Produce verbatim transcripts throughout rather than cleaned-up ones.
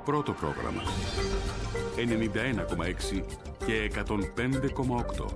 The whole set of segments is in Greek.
πρώτο πρόγραμμα. ενενήντα ένα κόμμα έξι και εκατόν πέντε κόμμα οκτώ.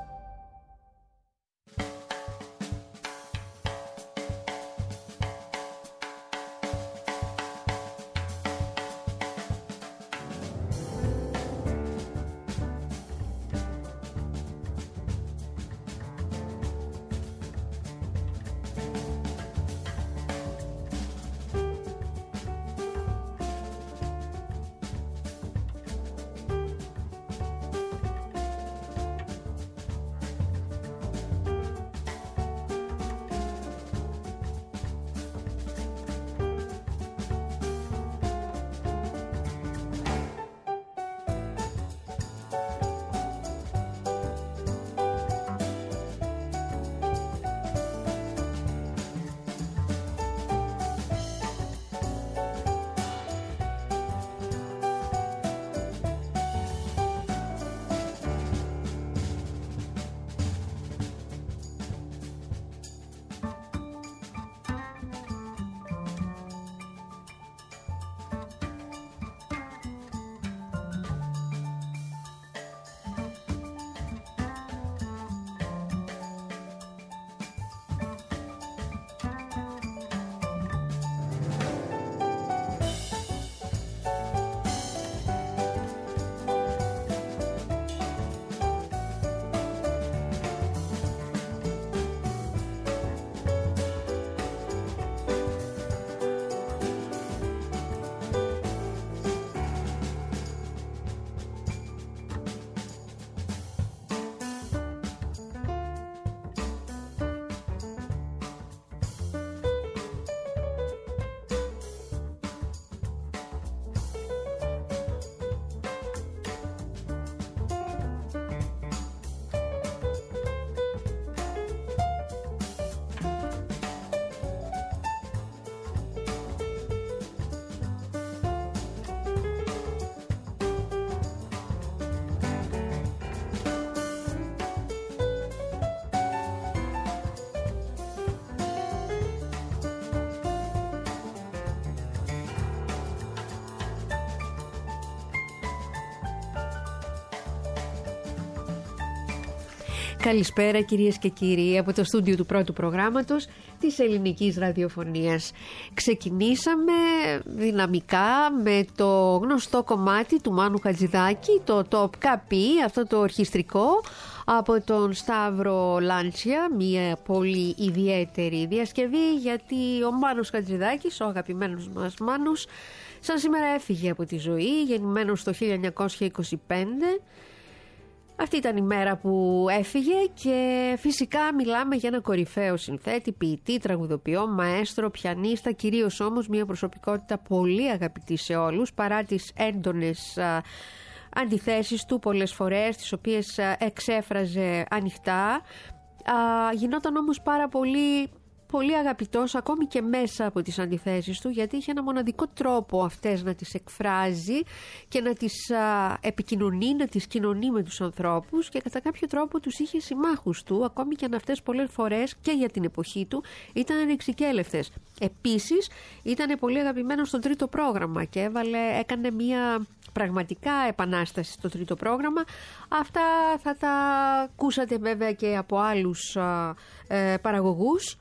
Καλησπέρα κυρίες και κύριοι από το στούντιο του πρώτου προγράμματος της ελληνικής ραδιοφωνίας. Ξεκινήσαμε δυναμικά με το γνωστό κομμάτι του Μάνου Χατζηδάκη, το Top Καπί, αυτό το ορχιστρικό από τον Σταύρο Λάντσια, μια πολύ ιδιαίτερη διασκευή, γιατί ο Μάνος Χατζηδάκης, ο αγαπημένος μας Μάνος, σαν σήμερα έφυγε από τη ζωή, γεννημένος το χίλια εννιακόσια είκοσι πέντε. Αυτή ήταν η μέρα που έφυγε και φυσικά μιλάμε για ένα κορυφαίο συνθέτη, ποιητή, τραγουδοποιό, μαέστρο, πιανίστα, κυρίως όμως μια προσωπικότητα πολύ αγαπητή σε όλους παρά τις έντονες α, αντιθέσεις του πολλές φορές, τις οποίες α, εξέφραζε ανοιχτά. Α, γινόταν όμως πάρα πολύ... πολύ αγαπητός ακόμη και μέσα από τις αντιθέσεις του, γιατί είχε ένα μοναδικό τρόπο αυτές να τις εκφράζει και να τις α, επικοινωνεί, να τις κοινωνεί με τους ανθρώπους, και κατά κάποιο τρόπο τους είχε συμμάχους του, ακόμη και αν αυτές πολλές φορές και για την εποχή του ήταν ανεξικέλευτες. Επίσης ήταν πολύ αγαπημένος στο τρίτο πρόγραμμα και έβαλε, έκανε μια πραγματικά επανάσταση στο τρίτο πρόγραμμα. Αυτά θα τα ακούσατε βέβαια και από άλλους α, ε, παραγωγούς.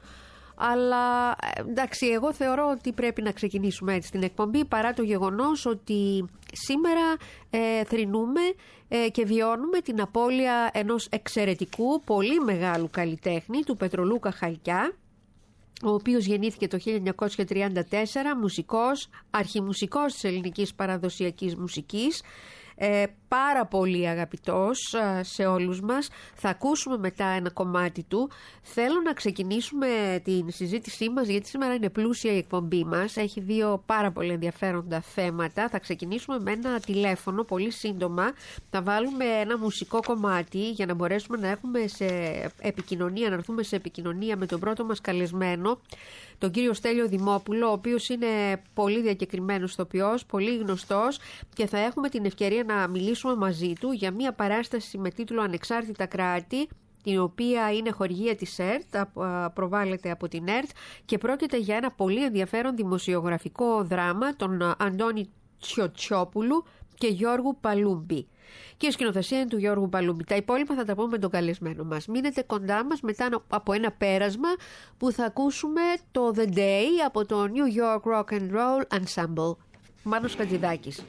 Αλλά εντάξει, εγώ θεωρώ ότι πρέπει να ξεκινήσουμε έτσι την εκπομπή, παρά το γεγονός ότι σήμερα ε, θρηνούμε ε, και βιώνουμε την απώλεια ενός εξαιρετικού, πολύ μεγάλου καλλιτέχνη, του Πετρολούκα Χαλκιά, ο οποίος γεννήθηκε το χίλια εννιακόσια τριάντα τέσσερα, μουσικός, αρχιμουσικός της ελληνικής παραδοσιακής μουσικής, Ε, πάρα πολύ αγαπητός ε, σε όλους μας. Θα ακούσουμε μετά ένα κομμάτι του. Θέλω να ξεκινήσουμε την συζήτησή μας, γιατί σήμερα είναι πλούσια η εκπομπή μας. Έχει δύο πάρα πολύ ενδιαφέροντα θέματα. Θα ξεκινήσουμε με ένα τηλέφωνο πολύ σύντομα. Θα βάλουμε ένα μουσικό κομμάτι για να μπορέσουμε να έχουμε σε επικοινωνία, να έρθουμε σε επικοινωνία με τον πρώτο μας καλεσμένο, τον κύριο Στέλιο Δημόπουλο, ο οποίος είναι πολύ διακεκριμένος ηθοποιός, πολύ γνωστός, και θα έχουμε την ευκαιρία να μιλήσουμε μαζί του για μια παράσταση με τίτλο «Ανεξάρτητα κράτη», η οποία είναι χορηγία της ΕΡΤ, προβάλλεται από την ΕΡΤ, και πρόκειται για ένα πολύ ενδιαφέρον δημοσιογραφικό δράμα, τον Αντώνη Τσιοτσόπουλου και Γιώργου Παλούμπη. Και η σκηνοθεσία είναι του Γιώργου Παλούμπη. Τα υπόλοιπα θα τα πούμε με τον καλεσμένο μας. Μείνετε κοντά μας μετά από ένα πέρασμα που θα ακούσουμε το The Day από το New York Rock and Roll Ensemble. Μάνος Χατζηδάκης.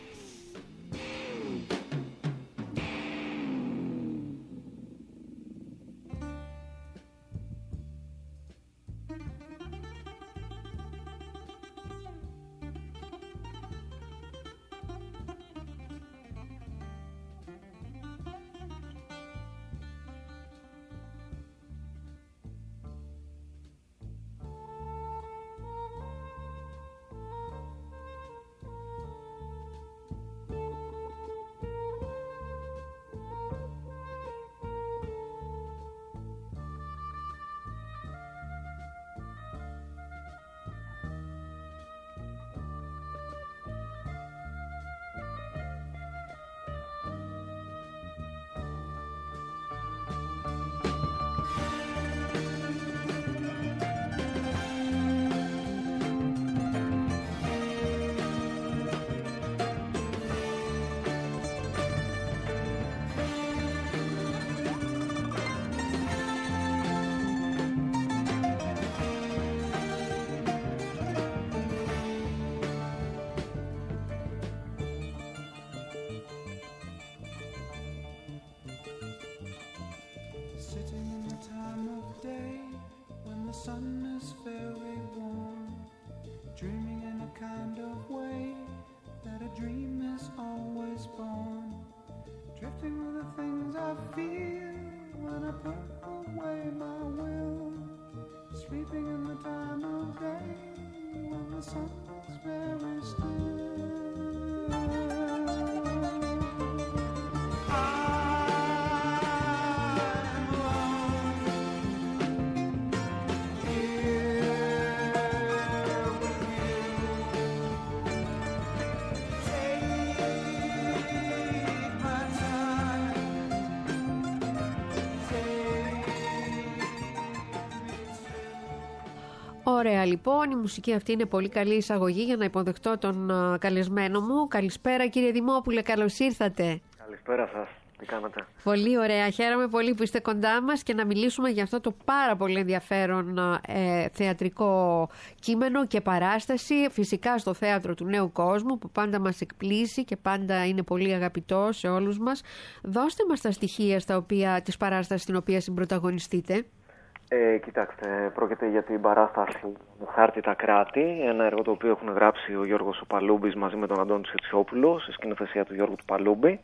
Ωραία, λοιπόν, η μουσική αυτή είναι πολύ καλή εισαγωγή για να υποδεχτώ τον uh, καλεσμένο μου. Καλησπέρα, κύριε Δημόπουλε, καλώς ήρθατε. Καλησπέρα σας, τι κάνατε? Πολύ ωραία, χαίρομαι πολύ που είστε κοντά μας και να μιλήσουμε για αυτό το πάρα πολύ ενδιαφέρον ε, θεατρικό κείμενο και παράσταση, φυσικά στο Θέατρο του Νέου Κόσμου, που πάντα μας εκπλήσει και πάντα είναι πολύ αγαπητό σε όλους μας. Δώστε μας τα στοιχεία στα οποία, της παράστασης στην οποία συμπρωταγωνιστείτε. Ε, κοιτάξτε, πρόκειται για την παράσταση «Χάρτη τα κράτη», ένα έργο το οποίο έχουν γράψει ο Γιώργος ο Παλούμπης μαζί με τον Αντώνη Τσιοτσόπουλο, σε σκηνοθεσία του Γιώργου του Παλούμπη.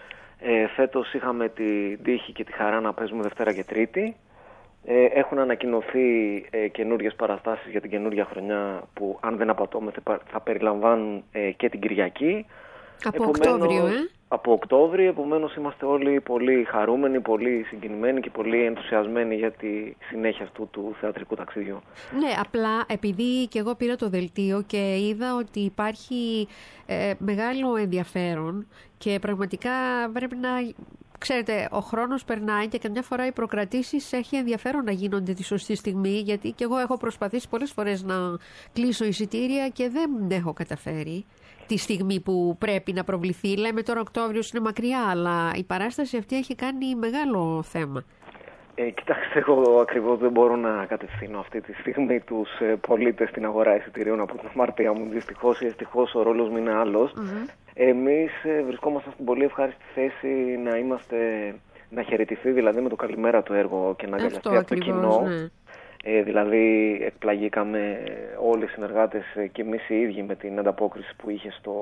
Ε, φέτος είχαμε την τύχη και τη χαρά να παίζουμε Δευτέρα και Τρίτη. Ε, έχουν ανακοινωθεί ε, καινούριες παραστάσεις για την καινούρια χρονιά που, αν δεν απατώμε, θα περιλαμβάνουν ε, και την Κυριακή. Από Οκτώβριο, ε? Από Οκτώβριο, επομένως είμαστε όλοι πολύ χαρούμενοι, πολύ συγκινημένοι και πολύ ενθουσιασμένοι για τη συνέχεια αυτού του θεατρικού ταξιδιού. Ναι, απλά επειδή και εγώ πήρα το δελτίο και είδα ότι υπάρχει ε, μεγάλο ενδιαφέρον και πραγματικά πρέπει να... Ξέρετε, ο χρόνος περνάει και καμιά φορά οι προκρατήσεις έχει ενδιαφέρον να γίνονται τη σωστή στιγμή, γιατί και εγώ έχω προσπαθήσει πολλές φορές να κλείσω εισιτήρια και δεν έχω καταφέρει τη στιγμή που πρέπει να προβληθεί. Λέμε τώρα Οκτώβριος είναι μακριά, αλλά η παράσταση αυτή έχει κάνει μεγάλο θέμα. Ε, κοιτάξτε, εγώ ακριβώς δεν μπορώ να κατευθύνω αυτή τη στιγμή τους ε, πολίτες στην αγορά εισιτηρίων από την αμαρτία μου. Δυστυχώς ή ευτυχώς ο ρόλος μου είναι άλλος. Mm-hmm. Εμείς ε, βρισκόμαστε στην πολύ ευχάριστη θέση να είμαστε, να χαιρετηθεί δηλαδή με το καλημέρα το έργο και να αγκαλιαστεί από το κοινό. Ναι. Ε, δηλαδή εκπλαγήκαμε όλοι οι συνεργάτες και εμείς οι ίδιοι με την ανταπόκριση που είχε στο,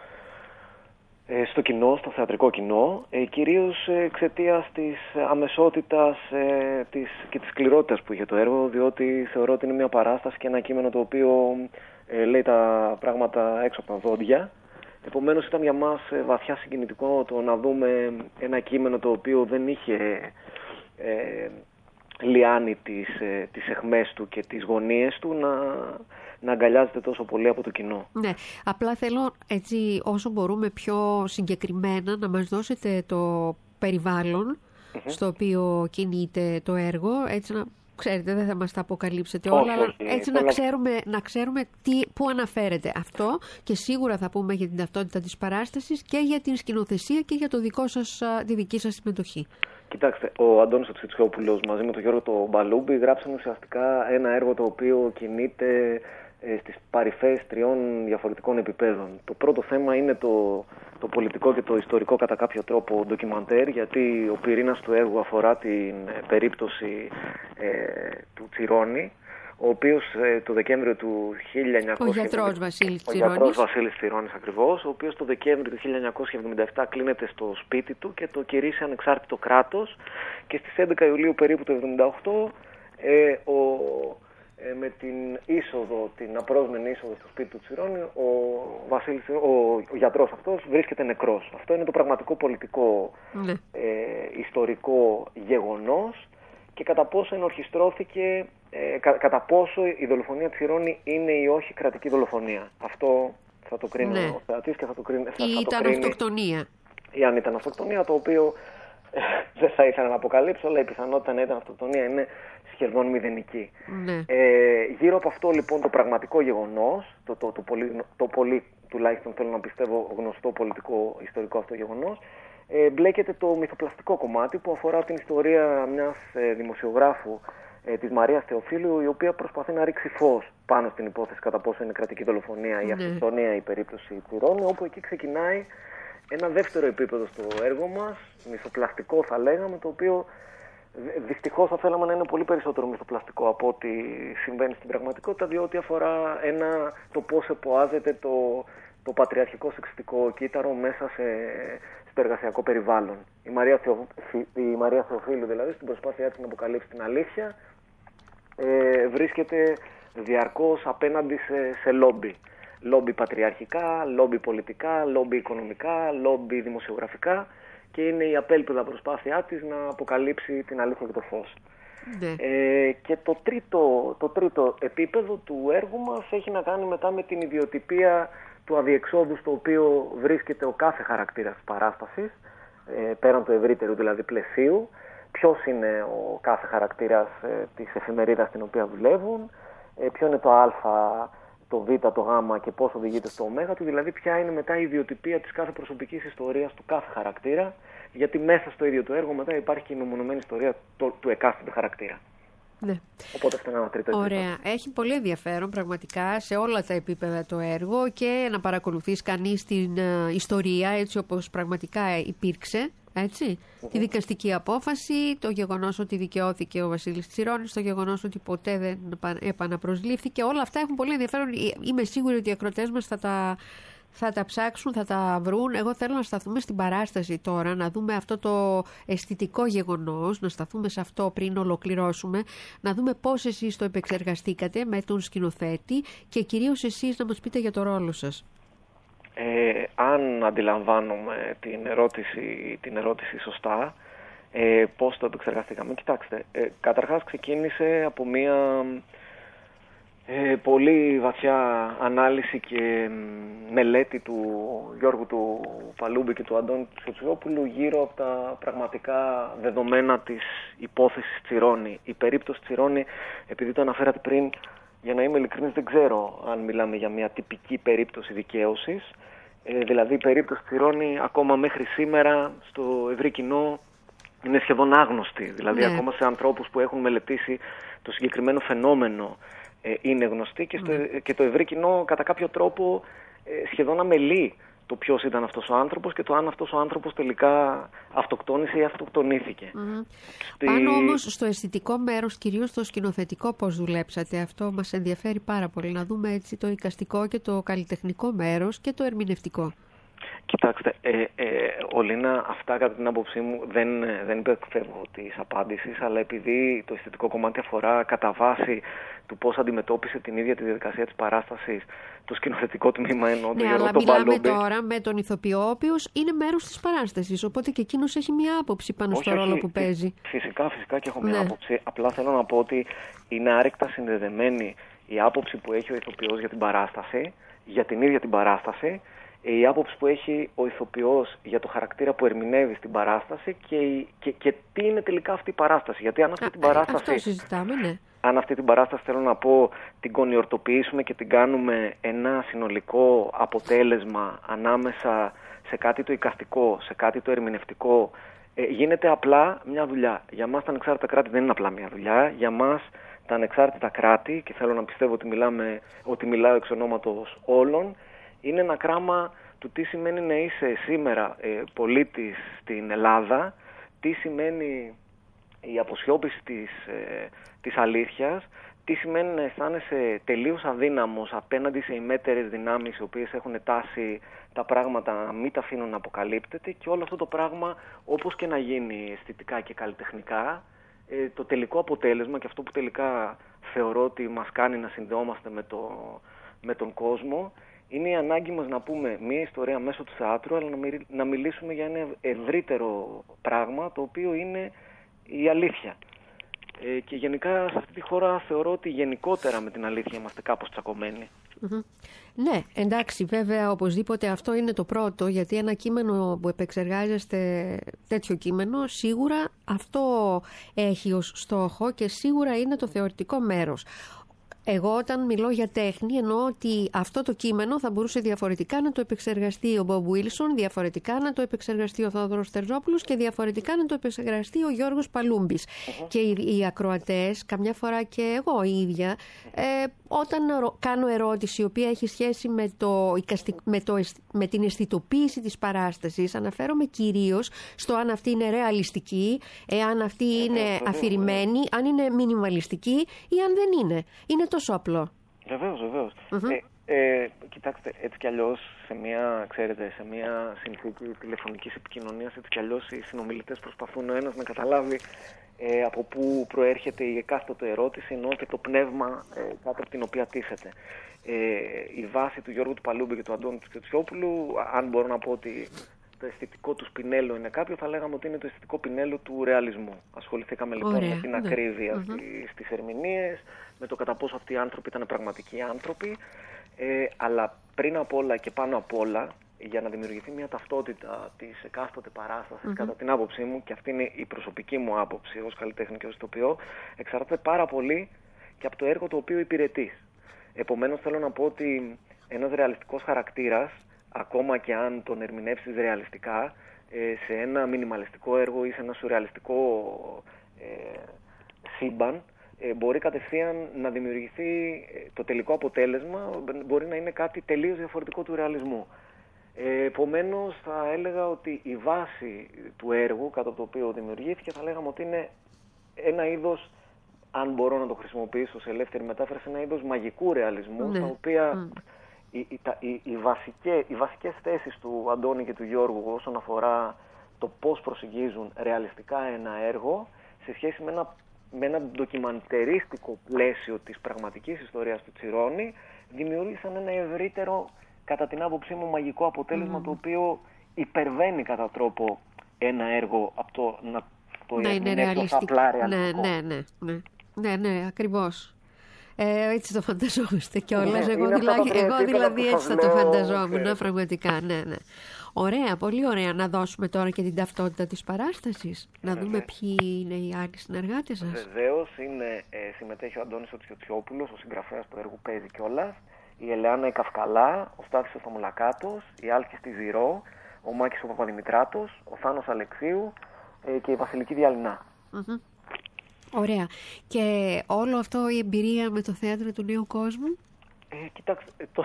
ε, στο κοινό, στο θεατρικό κοινό, ε, κυρίως εξαιτίας της αμεσότητας ε, της, και της σκληρότητας που είχε το έργο, διότι θεωρώ ότι είναι μια παράσταση και ένα κείμενο το οποίο ε, λέει τα πράγματα έξω από τα δόντια. Επομένως ήταν για μας βαθιά συγκινητικό το να δούμε ένα κείμενο το οποίο δεν είχε ε, λιάνει τις, ε, τις αιχμές του και τις γωνίες του να, να αγκαλιάζεται τόσο πολύ από το κοινό. Ναι, απλά θέλω έτσι όσο μπορούμε πιο συγκεκριμένα να μας δώσετε το περιβάλλον mm-hmm. στο οποίο κινείται το έργο, έτσι να ξέρετε, δεν θα μας τα αποκαλύψετε όχι, όλα, αλλά όχι, έτσι θέλω... να ξέρουμε, να ξέρουμε τι, πού αναφέρεται αυτό, και σίγουρα θα πούμε για την ταυτότητα της παράστασης και για την σκηνοθεσία και για το δικό σας, τη δική σας συμμετοχή. Κοιτάξτε, ο Αντώνης ο Τσιτσιόπουλος μαζί με τον Γιώργο τον Μπαλούμπη γράψαν ουσιαστικά ένα έργο το οποίο κινείται ε, στις παρυφές τριών διαφορετικών επιπέδων. Το πρώτο θέμα είναι το, το πολιτικό και το ιστορικό κατά κάποιο τρόπο ντοκιμαντέρ, γιατί ο πυρήνας του έργου αφορά την ε, περίπτωση ε, του Τσιρόνι, ο οποίος ε, το Δεκέμβριο του χίλια εννιακόσια εβδομήντα επτά... Ο γιατρός Βασίλης Τσιρόνης. Ο γιατρός Βασίλης Τσιρόνης ακριβώς, ο οποίος το Δεκέμβριο του χίλια εννιακόσια εβδομήντα επτά κλείνεται στο σπίτι του και το κηρύσσει ανεξάρτητο κράτος, και στις έντεκα Ιουλίου περίπου του εβδομήντα οκτώ ε, ο, ε, με την είσοδο, την απρόσμενη είσοδο στο σπίτι του Τσιρόνη, ο, Βασίλης, ο, ο γιατρός αυτός βρίσκεται νεκρός. Αυτό είναι το πραγματικό πολιτικό ναι. ε, ιστορικό γεγονός, και κατά πόσο ενορχιστρώθηκε, ε, κα, κατά πόσο η δολοφονία Τσιρόνη είναι ή όχι κρατική δολοφονία. Αυτό θα το κρίνει ναι. ο θεατής και θα το κρίνει. Ή ήταν αυτοκτονία. Ή αν ήταν αυτοκτονία, το οποίο ε, δεν θα ήθελα να αποκαλύψω, αλλά η πιθανότητα να ήταν αυτοκτονία είναι σχεδόν μηδενική. Ναι. Ε, γύρω από αυτό λοιπόν το πραγματικό γεγονός, το, το, το, πολύ, το πολύ τουλάχιστον θέλω να πιστεύω γνωστό πολιτικό ιστορικό αυτό γεγονός, Ε, μπλέκεται το μυθοπλαστικό κομμάτι που αφορά την ιστορία μιας ε, δημοσιογράφου, ε, της Μαρίας Θεοφίλου, η οποία προσπαθεί να ρίξει φως πάνω στην υπόθεση κατά πόσο είναι κρατική δολοφονία ή ναι. αυτοκτονία η περίπτωση Τσιρόνη, όπου εκεί ξεκινάει ένα δεύτερο επίπεδο στο έργο μας, μυθοπλαστικό θα λέγαμε, το οποίο δυστυχώς θα θέλαμε να είναι πολύ περισσότερο μυθοπλαστικό από ό,τι συμβαίνει στην πραγματικότητα, διότι αφορά ένα, το πώς εποάζεται το, το πατριαρχικό σεξιστικό κύτταρο μέσα σε... στο εργασιακό περιβάλλον. Η Μαρία, Θεο... η Μαρία Θεοφίλου δηλαδή στην προσπάθειά της να αποκαλύψει την αλήθεια ε, βρίσκεται διαρκώς απέναντι σε, σε λόμπι. Λόμπι πατριαρχικά, λόμπι πολιτικά, λόμπι οικονομικά, λόμπι δημοσιογραφικά, και είναι η απέλπιδα προσπάθειά της να αποκαλύψει την αλήθεια και το φως. Ναι. Ε, και το τρίτο, το τρίτο επίπεδο του έργου μας έχει να κάνει μετά με την ιδιοτυπία του αδιεξόδου στο οποίο βρίσκεται ο κάθε χαρακτήρας της παράστασης, ε, πέραν του ευρύτερου δηλαδή πλαισίου, ποιος είναι ο κάθε χαρακτήρας ε, της εφημερίδας στην οποία δουλεύουν, ε, ποιο είναι το α, το β, το γ και πώς οδηγείται στο ω του, δηλαδή ποια είναι μετά η ιδιοτυπία της κάθε προσωπικής ιστορίας του κάθε χαρακτήρα, γιατί μέσα στο ίδιο το έργο μετά υπάρχει και η μεμονωμένη ιστορία του, του εκάστοτε χαρακτήρα. Ναι. Οπότε αυτό είναι ένα τρίτο επίπεδο. Ωραία. Έχει πολύ ενδιαφέρον πραγματικά σε όλα τα επίπεδα το έργο, και να παρακολουθείς κανείς την uh, ιστορία έτσι όπως πραγματικά υπήρξε. Έτσι. Mm-hmm. Τη δικαστική απόφαση, το γεγονός ότι δικαιώθηκε ο Βασίλης Τσιρόνης, το γεγονός ότι ποτέ δεν επαναπροσλήφθηκε. Όλα αυτά έχουν πολύ ενδιαφέρον. Είμαι σίγουρη ότι οι ακροτές μας θα τα, θα τα ψάξουν, θα τα βρουν. Εγώ θέλω να σταθούμε στην παράσταση τώρα, να δούμε αυτό το αισθητικό γεγονός, να σταθούμε σε αυτό πριν ολοκληρώσουμε, να δούμε πώς εσείς το επεξεργαστήκατε με τον σκηνοθέτη, και κυρίως εσείς να μας πείτε για το ρόλο σας. Ε, αν αντιλαμβάνομαι την ερώτηση, την ερώτηση σωστά, ε, πώς το επεξεργαστήκαμε. Κοιτάξτε, ε, καταρχάς ξεκίνησε από μια ε, πολύ βαθιά ανάλυση και μελέτη του Γιώργου του Παλούμπη και του Αντώνη του Τσιτσιόπουλου γύρω από τα πραγματικά δεδομένα της υπόθεσης Τσιρόνη. Η περίπτωση Τσιρόνη, επειδή το αναφέρατε πριν, για να είμαι ειλικρινής, δεν ξέρω αν μιλάμε για μια τυπική περίπτωση δικαίωσης. Ε, δηλαδή η περίπτωση Τσιρόνη ακόμα μέχρι σήμερα στο ευρύ κοινό είναι σχεδόν άγνωστη. Δηλαδή ναι. ακόμα σε ανθρώπους που έχουν μελετήσει το συγκεκριμένο φαινόμενο ε, είναι γνωστή, και, στο, mm. και το ευρύ κοινό κατά κάποιο τρόπο ε, σχεδόν αμελεί το ποιος ήταν αυτός ο άνθρωπος και το αν αυτός ο άνθρωπος τελικά αυτοκτόνησε ή αυτοκτονήθηκε. Mm. Στη... Πάνω όμως στο αισθητικό μέρος, κυρίως στο σκηνοθετικό, πώς δουλέψατε, αυτό μας ενδιαφέρει πάρα πολύ, να δούμε έτσι το εικαστικό και το καλλιτεχνικό μέρος και το ερμηνευτικό. Κοιτάξτε, ε, ε, Ολίνα, αυτά κατά την άποψή μου δεν, δεν υπεκφεύγω της απάντησης, αλλά επειδή το αισθητικό κομμάτι αφορά κατά βάση του πώς αντιμετώπισε την ίδια τη διαδικασία της παράστασης το σκηνοθετικό τμήμα, ενώ ναι, αλλά μιλάμε τώρα με τον ηθοποιό, ο οποίος είναι μέρος της παράστασης, οπότε και εκείνος έχει μια άποψη πάνω όχι, στο ρόλο όχι, που παίζει. Φυσικά, φυσικά και έχω μια ναι. άποψη. Απλά θέλω να πω ότι είναι άρρηκτα συνδεδεμένη η άποψη που έχει ο ηθοποιός για την παράσταση, για την ίδια την παράσταση, η άποψη που έχει ο ηθοποιός για το χαρακτήρα που ερμηνεύει στην παράσταση και, και, και τι είναι τελικά αυτή η παράσταση. Γιατί αν αυτή Α, την παράσταση... Αυτό συζητάμε, ναι. Αν αυτή την παράσταση, θέλω να πω, την κονιορτοποιήσουμε και την κάνουμε ένα συνολικό αποτέλεσμα ανάμεσα σε κάτι το εικαστικό, σε κάτι το ερμηνευτικό, ε, γίνεται απλά μια δουλειά. Για μας τα ανεξάρτητα κράτη δεν είναι απλά μια δουλειά. Για μας τα ανεξάρτητα κράτη, και θέλω να πιστεύω ότι, μιλάμε, ότι μιλάω εξ ονόματος όλων, είναι ένα κράμα του τι σημαίνει να είσαι σήμερα ε, πολίτης στην Ελλάδα, τι σημαίνει η αποσιώπηση της, ε, της αλήθειας, τι σημαίνει να αισθάνεσαι τελείως αδύναμος απέναντι σε ημέτερες δυνάμεις οι οποίες έχουν τάση τα πράγματα να μην τα αφήνουν να αποκαλύπτεται, και όλο αυτό το πράγμα, όπως και να γίνει αισθητικά και καλλιτεχνικά, ε, το τελικό αποτέλεσμα και αυτό που τελικά θεωρώ ότι μας κάνει να συνδεόμαστε με, το, με τον κόσμο, είναι η ανάγκη μας να πούμε μια ιστορία μέσω του θεάτρου, αλλά να μιλήσουμε για ένα ευρύτερο πράγμα, το οποίο είναι η αλήθεια. Ε, και γενικά σε αυτή τη χώρα θεωρώ ότι γενικότερα με την αλήθεια είμαστε κάπως τσακωμένοι. Mm-hmm. Ναι, εντάξει, βέβαια οπωσδήποτε αυτό είναι το πρώτο, γιατί ένα κείμενο που επεξεργάζεστε, τέτοιο κείμενο, σίγουρα αυτό έχει ως στόχο και σίγουρα είναι το θεωρητικό μέρος. Εγώ όταν μιλώ για τέχνη εννοώ ότι αυτό το κείμενο θα μπορούσε διαφορετικά να το επεξεργαστεί ο Μπομπ Βίλσον, διαφορετικά να το επεξεργαστεί ο Θόδωρος Τερζόπουλος και διαφορετικά να το επεξεργαστεί ο Γιώργος Παλούμπης. Uh-huh. Και οι, οι ακροατές, καμιά φορά και εγώ η ίδια, ε, όταν κάνω ερώτηση η οποία έχει σχέση με, το, με, το, με την αισθητοποίηση της παράστασης, αναφέρομαι κυρίως στο αν αυτή είναι ρεαλιστική, εάν αυτή είναι αφηρημένη, αν είναι μινιμαλιστική ή αν δεν είναι. Είναι τόσο απλό. Βεβαίως, βεβαίως. Mm-hmm. Ε, ε, κοιτάξτε, έτσι κι αλλιώς σε μια, ξέρετε, σε μια συνθήκη τηλεφωνικής επικοινωνίας, έτσι κι αλλιώς οι συνομιλητές προσπαθούν ο ένας να καταλάβει ε, από πού προέρχεται η εκάστοτε ερώτηση, ενώ και το πνεύμα ε, κάτω από την οποία τίθεται. Ε, η βάση του Γιώργου του Παλούμπη και του Αντώνη του Τσιτσιόπουλου, αν μπορώ να πω ότι το αισθητικό του σπινέλο είναι κάποιο, θα λέγαμε ότι είναι το αισθητικό πινέλο του ρεαλισμού. Ασχοληθήκαμε λοιπόν Ωραία, με την ναι. ακρίβεια mm-hmm. στις ερμηνείες, με το κατά πόσο αυτοί οι άνθρωποι ήταν πραγματικοί άνθρωποι, ε, αλλά πριν απ' όλα και πάνω απ' όλα, για να δημιουργηθεί μια ταυτότητα της εκάστοτε παράστασης, mm-hmm. κατά την άποψή μου, και αυτή είναι η προσωπική μου άποψη ως καλλιτέχνη και ως ηθοποιό, εξαρτάται πάρα πολύ και από το έργο το οποίο υπηρετείς. Επομένως θέλω να πω ότι ένας ρεαλιστικός χαρακτήρας, ακόμα και αν τον ερμηνεύσεις ρεαλιστικά, σε ένα μινιμαλιστικό έργο ή σε ένα σουρεαλιστικό ε, σύμπαν, ε, μπορεί κατευθείαν να δημιουργηθεί το τελικό αποτέλεσμα, μπορεί να είναι κάτι τελείως διαφορετικό του ρεαλισμού. Ε, επομένως θα έλεγα ότι η βάση του έργου κάτω από το οποίο δημιουργήθηκε, θα λέγαμε ότι είναι ένα είδος, αν μπορώ να το χρησιμοποιήσω σε ελεύθερη μετάφραση, ένα είδος μαγικού ρεαλισμού, ναι. στα οποία... Mm. Οι, οι, οι, οι, βασικές, οι βασικές θέσεις του Αντώνη και του Γιώργου όσον αφορά το πώς προσεγγίζουν ρεαλιστικά ένα έργο σε σχέση με ένα, με ένα ντοκιμαντερίστικο πλαίσιο της πραγματικής ιστορίας του Τσιρόνι, δημιούργησαν ένα ευρύτερο, κατά την άποψή μου, μαγικό αποτέλεσμα mm. το οποίο υπερβαίνει κατά τρόπο ένα έργο από το να το ναι, είναι ρεαλιστικό, απλά ρεαλιστικό. Ναι, ναι, ναι, ναι, ναι, ναι, ακριβώς. Ε, έτσι το φανταζόμαστε κιόλας. Ναι, εγώ δηλαδή, εγώ δηλαδή έτσι θα το φανταζόμουν, ναι, πραγματικά. Ναι, ναι. Ωραία, πολύ ωραία. Να δώσουμε τώρα και την ταυτότητα της παράστασης. Να δούμε ποιοι είναι οι άλλοι συνεργάτες σας. Βεβαίως, είναι, ε, συμμετέχει ο Αντώνης ο Τσιτσιόπουλος, ο συγγραφέας του έργου, παίζει κιόλας. Η Ελεάνα η Καυκαλά, ο Στάθης ο Θαμουλακάτος, η Άλκη στη Ζηρό, ο Μάκης ο Παπαδημητράτος, ο Θάνος Αλεξίου ε, και η Βασιλική Διαλυνά. Mm-hmm. Ωραία. Και όλο αυτό η εμπειρία με το θέατρο του Νέου Κόσμου. Ε, κοιτάξτε, το,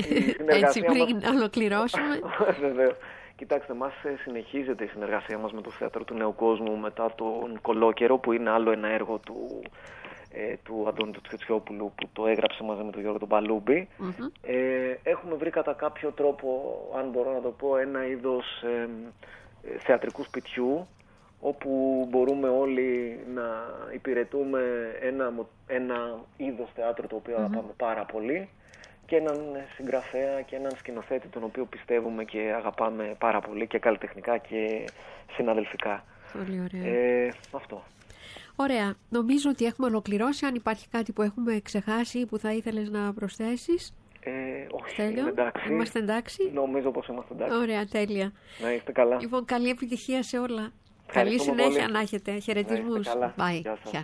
έτσι πριν μας... ολοκληρώσουμε. Βεβαίως. Κοιτάξτε, μας συνεχίζεται η συνεργασία μας με το θέατρο του Νέου Κόσμου μετά τον Κολόκερο, που είναι άλλο ένα έργο του, ε, του Αντώνη του Τσιτσιόπουλου που το έγραψε μαζί με τον Γιώργο τον Παλούμπη. Mm-hmm. Ε, έχουμε βρει κατά κάποιο τρόπο, αν μπορώ να το πω, ένα είδος ε, ε, θεατρικού σπιτιού, όπου μπορούμε όλοι να υπηρετούμε ένα, ένα είδος θεάτρου το οποίο mm-hmm. αγαπάμε πάρα πολύ, και έναν συγγραφέα και έναν σκηνοθέτη τον οποίο πιστεύουμε και αγαπάμε πάρα πολύ και καλλιτεχνικά και συναδελφικά. Πολύ ωραία. Ε, αυτό. Ωραία. Νομίζω ότι έχουμε ολοκληρώσει. Αν υπάρχει κάτι που έχουμε ξεχάσει που θα ήθελες να προσθέσεις. Ε, όχι, Τέλειο. εντάξει. Είμαστε εντάξει. Νομίζω πως είμαστε εντάξει. Ωραία, τέλεια. Να είστε καλά. Λοιπόν, καλή επιτυχία σε όλα. Καλή συνέχεια πολύ. Να έχετε. Χαιρετισμούς. Bye. Γεια σας.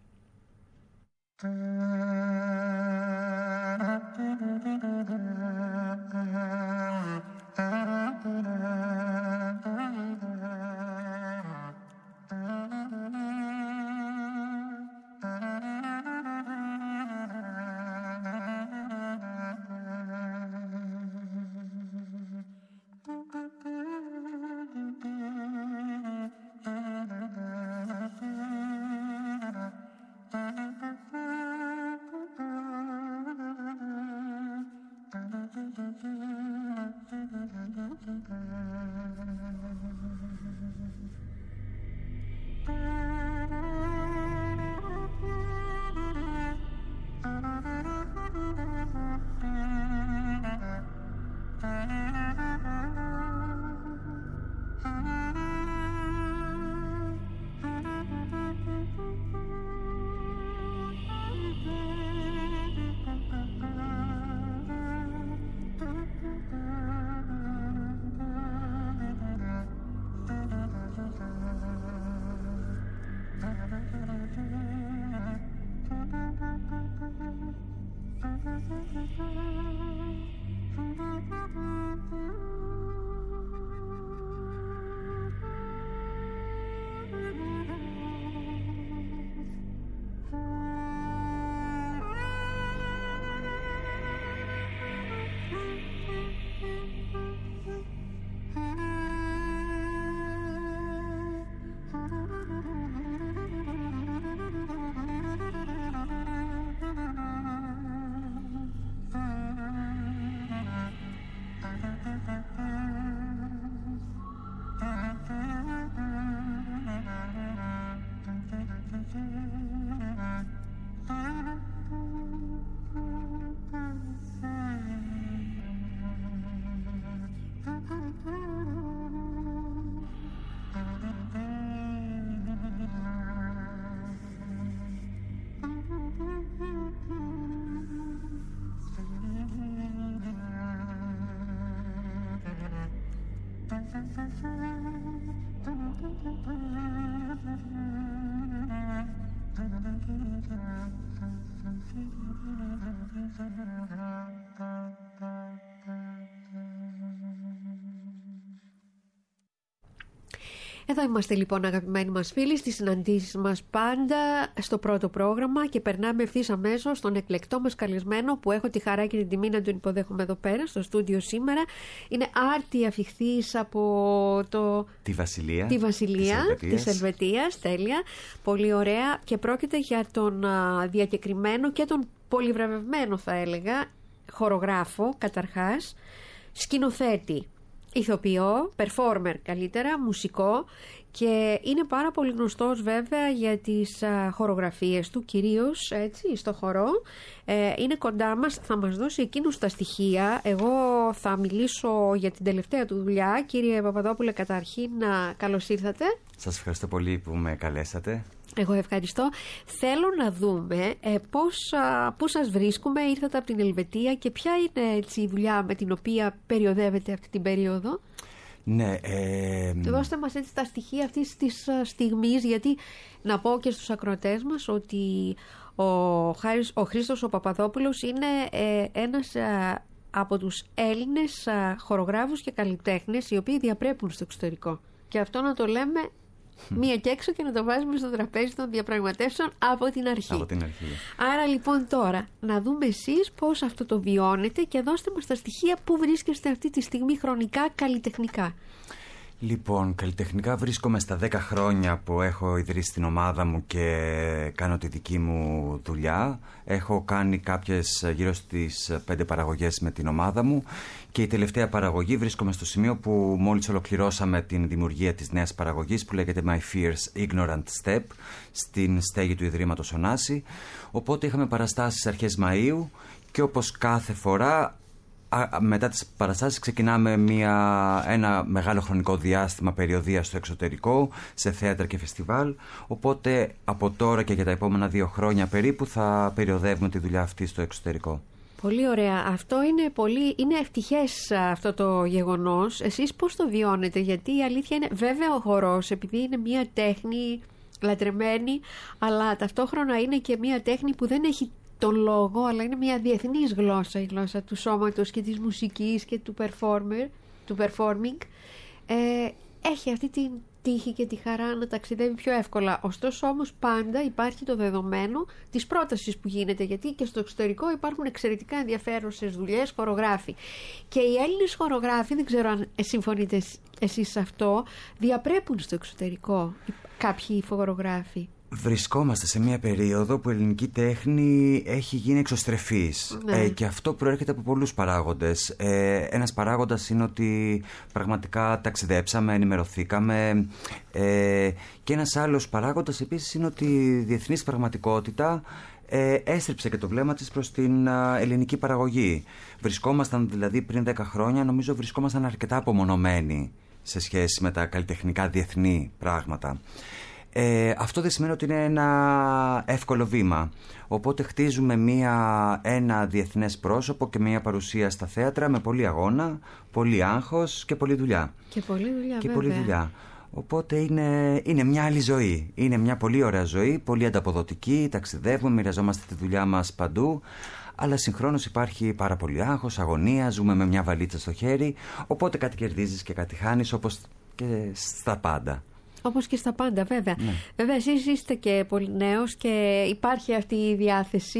Εδώ είμαστε λοιπόν, αγαπημένοι μας φίλοι, στις συναντήσεις μας πάντα στο πρώτο πρόγραμμα και περνάμε ευθύς αμέσως στον εκλεκτό μας καλεσμένο που έχω τη χαρά και την τιμή να τον υποδέχομαι εδώ πέρα στο στούντιο σήμερα. Είναι άρτη αφιχθής από το... τη Βασιλεία, τη Βασιλεία της Ελβετίας. της Ελβετίας, τέλεια, πολύ ωραία, και πρόκειται για τον α, διακεκριμένο και τον πολυβραβευμένο, θα έλεγα, χορογράφο καταρχάς, σκηνοθέτη, ηθοποιό, performer καλύτερα, μουσικό, και είναι πάρα πολύ γνωστός βέβαια για τις α, χορογραφίες του, κυρίως έτσι στο χορό. Ε, είναι κοντά μας, θα μας δώσει εκείνους τα στοιχεία. Εγώ θα μιλήσω για την τελευταία του δουλειά. Κύριε Παπαδόπουλε, καταρχήν να καλώς ήρθατε. Σας ευχαριστώ πολύ που με καλέσατε. Εγώ ευχαριστώ. Θέλω να δούμε ε, πώς, α, πού σας βρίσκουμε. Ήρθατε από την Ελβετία και ποια είναι έτσι η δουλειά με την οποία περιοδεύετε αυτή την περίοδο. Ναι, ε... Δώστε μας έτσι τα στοιχεία αυτής της στιγμής, γιατί να πω και στους ακροατές μας ότι ο, Χάρης, ο Χρήστος ο Παπαδόπουλος είναι ε, ένας ε, από τους Έλληνες ε, χορογράφους και καλλιτέχνες οι οποίοι διαπρέπουν στο εξωτερικό. Και αυτό να το λέμε μία και έξω και να το βάζουμε στο τραπέζι των διαπραγματεύσεων από την αρχή. Από την αρχή. Άρα λοιπόν τώρα να δούμε εσείς πώς αυτό το βιώνετε και δώστε μας τα στοιχεία που βρίσκεστε αυτή τη στιγμή χρονικά, καλλιτεχνικά. Λοιπόν, καλλιτεχνικά βρίσκομαι στα δέκα χρόνια που έχω ιδρύσει την ομάδα μου και κάνω τη δική μου δουλειά. Έχω κάνει κάποιες γύρω στις πέντε παραγωγές με την ομάδα μου και η τελευταία παραγωγή βρίσκομαι στο σημείο που μόλις ολοκληρώσαμε την δημιουργία της νέας παραγωγής που λέγεται My Fierce Ignorant Step στην στέγη του Ιδρύματος Ωνάση. Οπότε είχαμε παραστάσεις αρχές Μαΐου και όπως κάθε φορά μετά τις παραστάσεις ξεκινάμε μια, ένα μεγάλο χρονικό διάστημα περιοδεία στο εξωτερικό, σε θέατρα και φεστιβάλ. Οπότε από τώρα και για τα επόμενα δύο χρόνια περίπου θα περιοδεύουμε τη δουλειά αυτή στο εξωτερικό. Πολύ ωραία. Αυτό είναι πολύ, είναι ευτυχές αυτό το γεγονός. Εσείς πώς το βιώνετε? Γιατί η αλήθεια είναι, βέβαια ο χορός, επειδή είναι μια τέχνη λατρεμένη, αλλά ταυτόχρονα είναι και μια τέχνη που δεν έχει τον λόγο, αλλά είναι μια διεθνής γλώσσα, η γλώσσα του σώματος και της μουσικής και του performer, του performing. Ε, έχει αυτή την τύχη και τη χαρά να ταξιδεύει πιο εύκολα. Ωστόσο όμως πάντα υπάρχει το δεδομένο της πρότασης που γίνεται, γιατί και στο εξωτερικό υπάρχουν εξαιρετικά ενδιαφέρουσες δουλειές, χορογράφοι. Και οι Έλληνες χορογράφοι, δεν ξέρω αν συμφωνείτε εσείς σε αυτό, διαπρέπουν στο εξωτερικό κάποιοι χορογράφοι. Βρισκόμαστε σε μια περίοδο που η ελληνική τέχνη έχει γίνει εξωστρεφής. Ναι. Ε, και αυτό προέρχεται από πολλούς παράγοντες. Ε, ένας παράγοντας είναι ότι πραγματικά ταξιδέψαμε, ενημερωθήκαμε. Ε, και ένας άλλος παράγοντας επίσης είναι ότι η διεθνής πραγματικότητα ε, έστριψε και το βλέμμα της προς την α, ελληνική παραγωγή. Βρισκόμασταν δηλαδή πριν δέκα χρόνια, νομίζω βρισκόμασταν αρκετά απομονωμένοι σε σχέση με τα καλλιτεχνικά διεθνή πράγματα. Ε, αυτό δεν σημαίνει ότι είναι ένα εύκολο βήμα. Οπότε χτίζουμε μια, ένα διεθνές πρόσωπο και μια παρουσία στα θέατρα με πολύ αγώνα, πολύ άγχος και πολλή δουλειά. Και πολλή δουλειά, και βέβαια. Πολλή δουλειά. Οπότε είναι, είναι μια άλλη ζωή. Είναι μια πολύ ωραία ζωή, πολύ ανταποδοτική. Ταξιδεύουμε, μοιραζόμαστε τη δουλειά μας παντού. Αλλά συγχρόνως υπάρχει πάρα πολύ άγχος, αγωνία. Ζούμε με μια βαλίτσα στο χέρι. Οπότε κάτι κερδίζεις και κάτι χάνεις, όπως και στα πάντα. Όπως και στα πάντα, βέβαια. Ναι. Βέβαια, εσείς είστε και πολύ νέος και υπάρχει αυτή η διάθεση.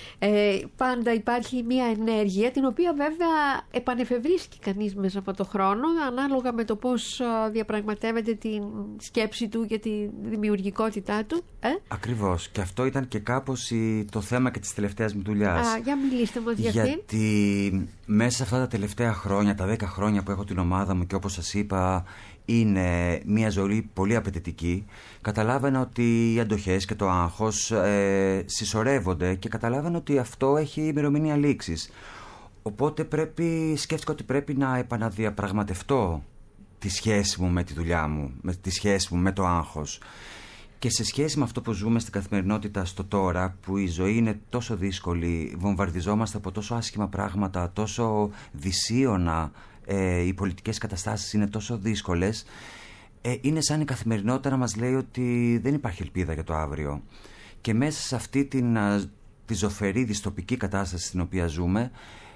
Ε, πάντα υπάρχει μια ενέργεια, την οποία βέβαια επανεφευρίσκει κανείς μέσα από το χρόνο, ανάλογα με το πώς διαπραγματεύεται την σκέψη του και τη δημιουργικότητά του. Ε? Ακριβώς. Και αυτό ήταν και κάπως η, το θέμα και της τελευταίας μου δουλειάς. Α, για μιλήστε μας για αυτήν. Γιατί μέσα σε αυτά τα τελευταία χρόνια, τα δέκα χρόνια που έχω την ομάδα μου και όπως σας είπα, είναι μια ζωή πολύ απαιτητική. Καταλάβαινα ότι οι αντοχές και το άγχος ε, συσσωρεύονται και καταλάβαινα ότι αυτό έχει ημερομηνία λήξης. Οπότε πρέπει, σκέφτηκα ότι πρέπει να επαναδιαπραγματευτώ τη σχέση μου με τη δουλειά μου, με τη σχέση μου με το άγχος. Και σε σχέση με αυτό που ζούμε στην καθημερινότητα στο τώρα, που η ζωή είναι τόσο δύσκολη, βομβαρδιζόμαστε από τόσο άσχημα πράγματα, τόσο δυσίωνα, ε, οι πολιτικές καταστάσεις είναι τόσο δύσκολες, ε, είναι σαν η καθημερινότητα να μας λέει ότι δεν υπάρχει ελπίδα για το αύριο. Και μέσα σε αυτή την α, τη ζωφερή δυστοπική κατάσταση στην οποία ζούμε,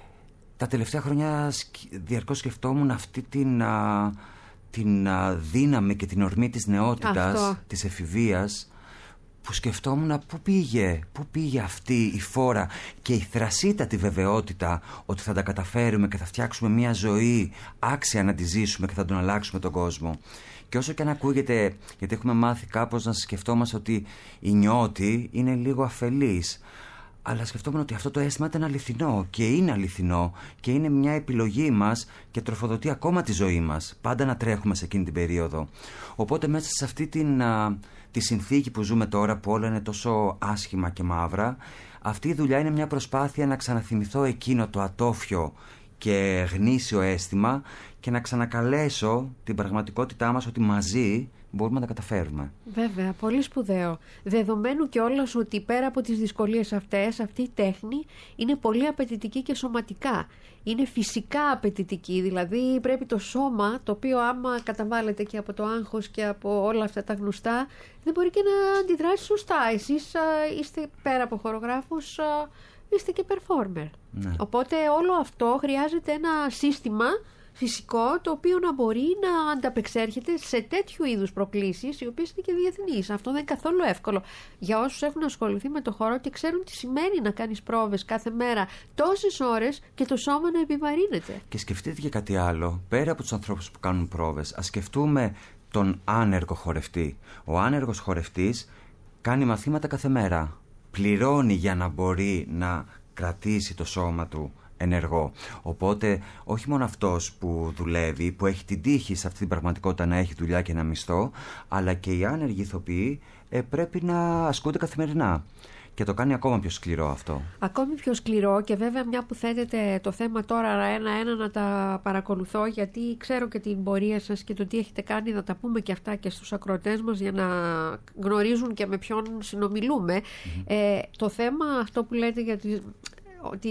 τα τελευταία χρόνια διαρκώς σκεφτόμουν αυτή την... Α, την α, δύναμη και την ορμή της νεότητας, αυτό. Της εφηβείας, που σκεφτόμουν πού πήγε, πού πήγε αυτή η φόρα και η θρασίτατη βεβαιότητα ότι θα τα καταφέρουμε και θα φτιάξουμε μια ζωή άξια να τη ζήσουμε και θα τον αλλάξουμε τον κόσμο. Και όσο και αν ακούγεται, γιατί έχουμε μάθει κάπως να σκεφτόμαστε ότι οι νιώτοι είναι λίγο αφελείς, αλλά σκεφτόμουν ότι αυτό το αίσθημα ήταν αληθινό και είναι αληθινό και είναι μια επιλογή μας και τροφοδοτεί ακόμα τη ζωή μας. Πάντα να τρέχουμε σε εκείνη την περίοδο. Οπότε μέσα σε αυτή την, α, τη συνθήκη που ζούμε τώρα, που όλα είναι τόσο άσχημα και μαύρα, αυτή η δουλειά είναι μια προσπάθεια να ξαναθυμηθώ εκείνο το ατόφιο και γνήσιο αίσθημα και να ξανακαλέσω την πραγματικότητά μας ότι μαζί μπορούμε να τα καταφέρουμε. Βέβαια, πολύ σπουδαίο. Δεδομένου κιόλας ότι πέρα από τις δυσκολίες αυτές, αυτή η τέχνη είναι πολύ απαιτητική και σωματικά. Είναι φυσικά απαιτητική, δηλαδή πρέπει το σώμα, το οποίο άμα καταβάλλεται και από το άγχος και από όλα αυτά τα γνωστά, δεν μπορεί και να αντιδράσει σωστά. Εσείς α, είστε πέρα από χορογράφος, α, είστε και performer. Ναι. Οπότε όλο αυτό χρειάζεται ένα σύστημα φυσικό, το οποίο να μπορεί να ανταπεξέρχεται σε τέτοιου είδους προκλήσεις, οι οποίες είναι και διεθνείς. Αυτό δεν είναι καθόλου εύκολο. Για όσους έχουν ασχοληθεί με το χώρο και ξέρουν τι σημαίνει να κάνεις πρόβες κάθε μέρα τόσες ώρες και το σώμα να επιβαρύνεται. Και σκεφτείτε και κάτι άλλο. Πέρα από τους ανθρώπους που κάνουν πρόβες, ας σκεφτούμε τον άνεργο χορευτή. Ο άνεργος χορευτής κάνει μαθήματα κάθε μέρα. Πληρώνει για να μπορεί να κρατήσει το σώμα του ενεργό. Οπότε όχι μόνο αυτός που δουλεύει, που έχει την τύχη σε αυτή την πραγματικότητα να έχει δουλειά και ένα μισθό, αλλά και οι άνεργοι ηθοποιοί ε, πρέπει να ασκούνται καθημερινά. Και το κάνει ακόμα πιο σκληρό αυτό. Ακόμη πιο σκληρό, και βέβαια μια που θέτετε το θέμα τώρα ένα-ένα να τα παρακολουθώ, γιατί ξέρω και την πορεία σας και το τι έχετε κάνει, να τα πούμε και αυτά και στους ακροατές μας για να γνωρίζουν και με ποιον συνομιλούμε. Mm-hmm. Ε, το θέμα αυτό που λέτε για τις, ότι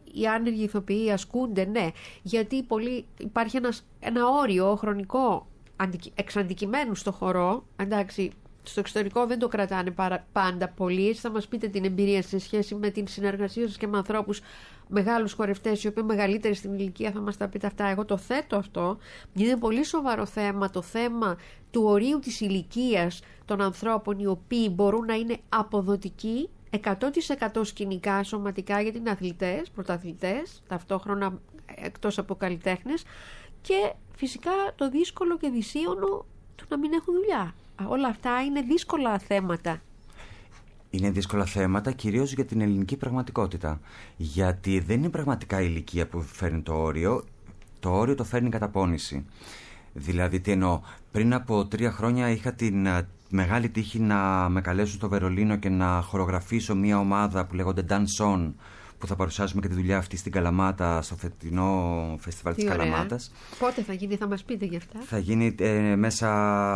οι άνεργοι ηθοποιοί ασκούνται, ναι. Γιατί πολύ, υπάρχει ένας, ένα όριο χρονικό εξαντικειμένου στο χορό. Εντάξει, στο εξωτερικό δεν το κρατάνε παρα, πάντα πολύ. Εσείς θα μας πείτε την εμπειρία σε σχέση με την συνεργασία σας και με ανθρώπους μεγάλους χορευτές, οι οποίοι μεγαλύτεροι στην ηλικία, θα μας τα πείτε αυτά. Εγώ το θέτω αυτό. Είναι πολύ σοβαρό θέμα το θέμα του ορίου της ηλικίας των ανθρώπων, οι οποίοι μπορούν να είναι αποδοτικοί εκατό τοις εκατό σκηνικά, σωματικά, γιατί είναι αθλητές, πρωταθλητές, ταυτόχρονα εκτός από καλλιτέχνες, και φυσικά το δύσκολο και δυσίωνο του να μην έχουν δουλειά. Όλα αυτά είναι δύσκολα θέματα. Είναι δύσκολα θέματα, κυρίως για την ελληνική πραγματικότητα. Γιατί δεν είναι πραγματικά η ηλικία που φέρνει το όριο, το όριο το φέρνει η καταπώνηση. Δηλαδή, τι εννοώ, πριν από τρία χρόνια είχα την μεγάλη τύχη να με καλέσουν στο Βερολίνο και να χορογραφήσω μια ομάδα που λέγονται Dance On, που θα παρουσιάσουμε και τη δουλειά αυτή στην Καλαμάτα, στο φετινό φεστιβάλ της Καλαμάτας. Πότε θα γίνει, θα μας πείτε γι' αυτά? Θα γίνει ε, μέσα,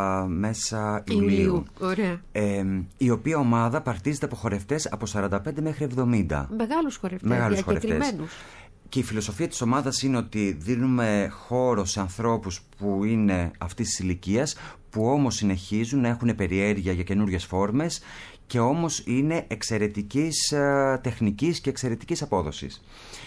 μέσα Ιουλίου. Ιουλίου. Ωραία. Ε, η οποία ομάδα παρτίζεται από χορευτές από σαράντα πέντε μέχρι εβδομήντα. Μεγάλους χορευτές, Μεγάλους διακεκριμένους. Και η φιλοσοφία της ομάδας είναι ότι δίνουμε χώρο σε ανθρώπους που είναι αυτής της ηλικίας, που όμως συνεχίζουν να έχουν περιέργεια για καινούριες φόρμες και όμως είναι εξαιρετικής ε, τεχνικής και εξαιρετικής απόδοσης.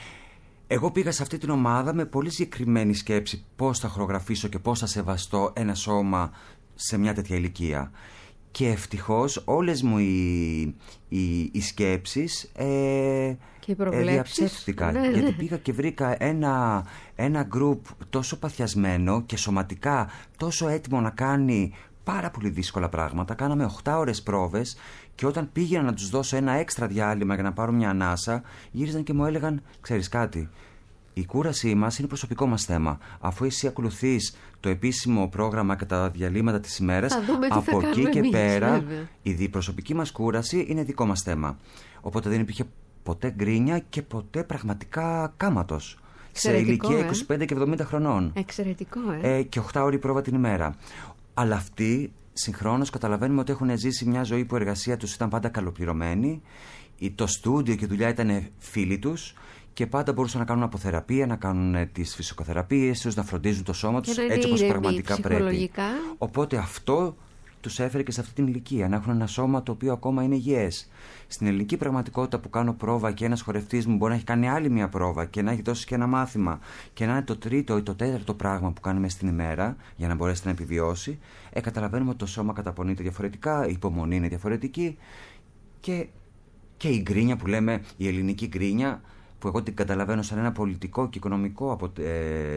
Εγώ πήγα σε αυτή την ομάδα με πολύ συγκεκριμένη σκέψη πώς θα χορογραφήσω και πώς θα σεβαστώ ένα σώμα σε μια τέτοια ηλικία. Και ευτυχώς όλες μου οι, οι, οι σκέψεις ε, και οι προβλέψεις, διαψεύστηκαν, ναι, γιατί ναι. πήγα και βρήκα ένα, ένα γκρουπ τόσο παθιασμένο και σωματικά τόσο έτοιμο να κάνει πάρα πολύ δύσκολα πράγματα. Κάναμε οκτώ ώρες πρόβες και όταν πήγαινα να τους δώσω ένα έξτρα διάλειμμα για να πάρω μια ανάσα, γύριζαν και μου έλεγαν, ξέρεις κάτι, η κούρασή μας είναι προσωπικό μας θέμα. Αφού εσύ ακολουθείς το επίσημο πρόγραμμα και τα διαλύματα της ημέρας, από εκεί και εμείς, πέρα βέβαια. Η προσωπική μας κούραση είναι δικό μας θέμα. Οπότε δεν υπήρχε ποτέ γκρίνια και ποτέ πραγματικά κάματος. Σε ηλικία ε? είκοσι πέντε και εβδομήντα χρονών. Εξαιρετικό, ε. ε και οκτώ ώρες πρόβα την ημέρα. Αλλά αυτοί συγχρόνως καταλαβαίνουμε ότι έχουν ζήσει μια ζωή που η εργασία τους ήταν πάντα καλοπληρωμένη. Το στούντιο και η δουλειά ήταν φίλοι τους. Και πάντα μπορούσαν να κάνουν αποθεραπεία, να κάνουν τις φυσικοθεραπείες τους, να φροντίζουν το σώμα τους έτσι όπως πραγματικά πρέπει. Οπότε αυτό τους έφερε και σε αυτή την ηλικία, να έχουν ένα σώμα το οποίο ακόμα είναι υγιές. Στην ελληνική πραγματικότητα που κάνω πρόβα και ένας χορευτής μου μπορεί να έχει κάνει άλλη μια πρόβα και να έχει δώσει και ένα μάθημα και να είναι το τρίτο ή το τέταρτο πράγμα που κάνει μες στην ημέρα για να μπορέσει να επιβιώσει, ε, καταλαβαίνουμε ότι το σώμα καταπονείται διαφορετικά, η υπομονή είναι διαφορετική και, και η γκρίνια που λέμε, η ελληνική γκρίνια, που εγώ την καταλαβαίνω σαν ένα πολιτικό και οικονομικό αποτε...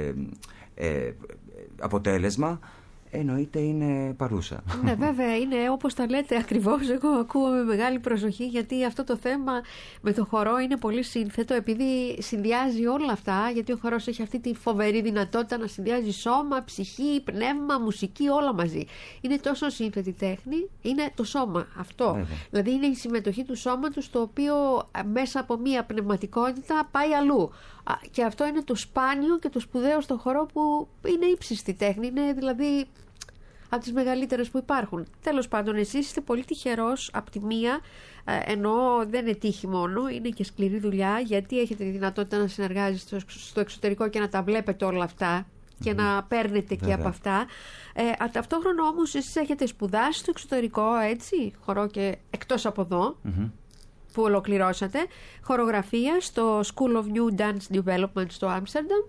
ε, ε, αποτέλεσμα, εννοείται είναι παρούσα. Ναι, βέβαια, είναι όπως τα λέτε ακριβώς. Εγώ ακούω με μεγάλη προσοχή, γιατί αυτό το θέμα με το χορό είναι πολύ σύνθετο, επειδή συνδυάζει όλα αυτά, γιατί ο χορός έχει αυτή τη φοβερή δυνατότητα να συνδυάζει σώμα, ψυχή, πνεύμα, μουσική, όλα μαζί. Είναι τόσο σύνθετη τέχνη, είναι το σώμα αυτό. Βέβαια. Δηλαδή είναι η συμμετοχή του σώματος, το οποίο μέσα από μία πνευματικότητα πάει αλλού. Και αυτό είναι το σπάνιο και το σπουδαίο στο χορό, που είναι ύψιστη τέχνη, είναι δηλαδή από τις μεγαλύτερες που υπάρχουν. Τέλος πάντων, εσείς είστε πολύ τυχερός από τη μία, ενώ δεν είναι τύχη μόνο, είναι και σκληρή δουλειά, γιατί έχετε τη δυνατότητα να συνεργάζεστε στο εξωτερικό και να τα βλέπετε όλα αυτά και mm. να παίρνετε Βέβαια. Και από αυτά. Ε, ταυτόχρονα όμως εσείς έχετε σπουδάσει στο εξωτερικό, έτσι, χορό και εκτός από εδώ, mm-hmm. που ολοκληρώσατε, χορογραφία στο School of New Dance Development στο Άμστερνταμ.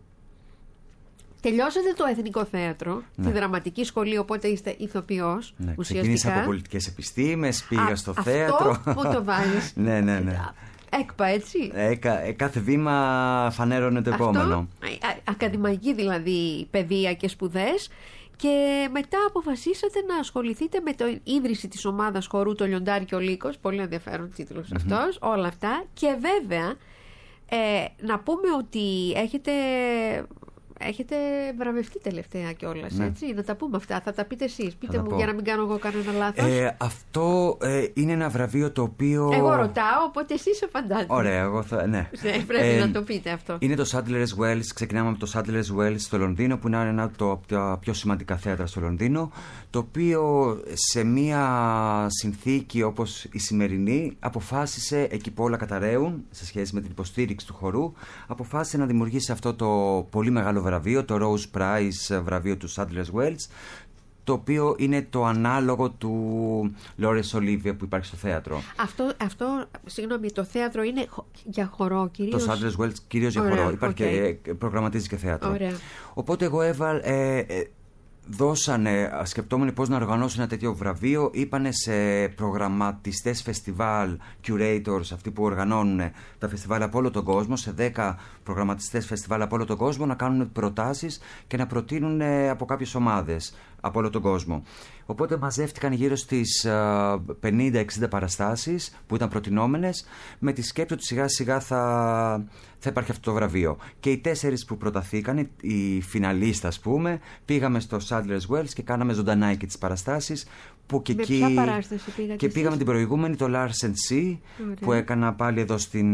Τελειώσατε το Εθνικό Θέατρο, ναι. τη δραματική σχολή, οπότε είστε ηθοποιός. Ναι, ξεκίνησα από πολιτικές επιστήμες, πήγα Α, στο αυτό θέατρο. Αυτό που το βάζεις. ναι, ναι, ναι. Έκπα, έτσι. Ε, κα, κάθε βήμα φανέρωνε το αυτό, επόμενο. Α, ακαδημαϊκή δηλαδή παιδεία και σπουδές. Και μετά αποφασίσατε να ασχοληθείτε με την ίδρυση της ομάδας χορού το Λιοντάρι και ο Λύκος. Πολύ ενδιαφέρον τίτλος mm-hmm. αυτός, όλα αυτά. Και βέβαια, ε, να πούμε ότι έχετε έχετε βραβευτεί τελευταία κιόλας, ναι. έτσι. Να τα πούμε αυτά. Θα τα πείτε εσείς. Πείτε μου πω. για να μην κάνω εγώ κανένα λάθος. Ε, αυτό ε, είναι ένα βραβείο το οποίο. Εγώ ρωτάω, οπότε εσείς απαντάτε. Ωραία, εγώ θα. Ναι. Ναι, πρέπει ε, να το πείτε αυτό. Είναι το Sadler's Wells. Ξεκινάμε από το Sadler's Wells στο Λονδίνο, που είναι ένα από τα πιο σημαντικά θέατρα στο Λονδίνο. Το οποίο σε μία συνθήκη όπως η σημερινή αποφάσισε, εκεί που όλα καταραίουν σε σχέση με την υποστήριξη του χορού, αποφάσισε να δημιουργήσει αυτό το πολύ μεγάλο βραβείο, το Rose Prize βραβείο του Sadler's Wells, το οποίο είναι το ανάλογο του Laurence Olivier που υπάρχει στο θέατρο. Αυτό, αυτό συγγνώμη, το θέατρο είναι για χορό κυρίως? Το Sadler's Wells κυρίως για Ωραία, χορό. Υπάρχει okay. και, προγραμματίζει και θέατρο. Ωραία. Οπότε εγώ έβαλα... Ε, ε, δώσανε, σκεπτόμενοι πώς να οργανώσουν ένα τέτοιο βραβείο, είπανε σε προγραμματιστές φεστιβάλ, curators, αυτοί που οργανώνουν τα φεστιβάλ από όλο τον κόσμο, σε δέκα προγραμματιστές φεστιβάλ από όλο τον κόσμο, να κάνουν προτάσεις και να προτείνουν από κάποιες ομάδες από όλο τον κόσμο. Οπότε μαζεύτηκαν γύρω στις πενήντα εξήντα παραστάσεις που ήταν προτινόμενες, με τη σκέψη ότι σιγά σιγά θα, θα υπάρχει αυτό το βραβείο. Και οι τέσσερις που προταθήκαν, οι φιναλίστα ας πούμε, πήγαμε στο Sadler's Wells και κάναμε ζωντανά εκεί τις παραστάσεις. Που και με εκεί... ποια παράσταση πήγατε? Και πήγαμε την προηγούμενη, το Larsen C, που έκανα πάλι εδώ στην,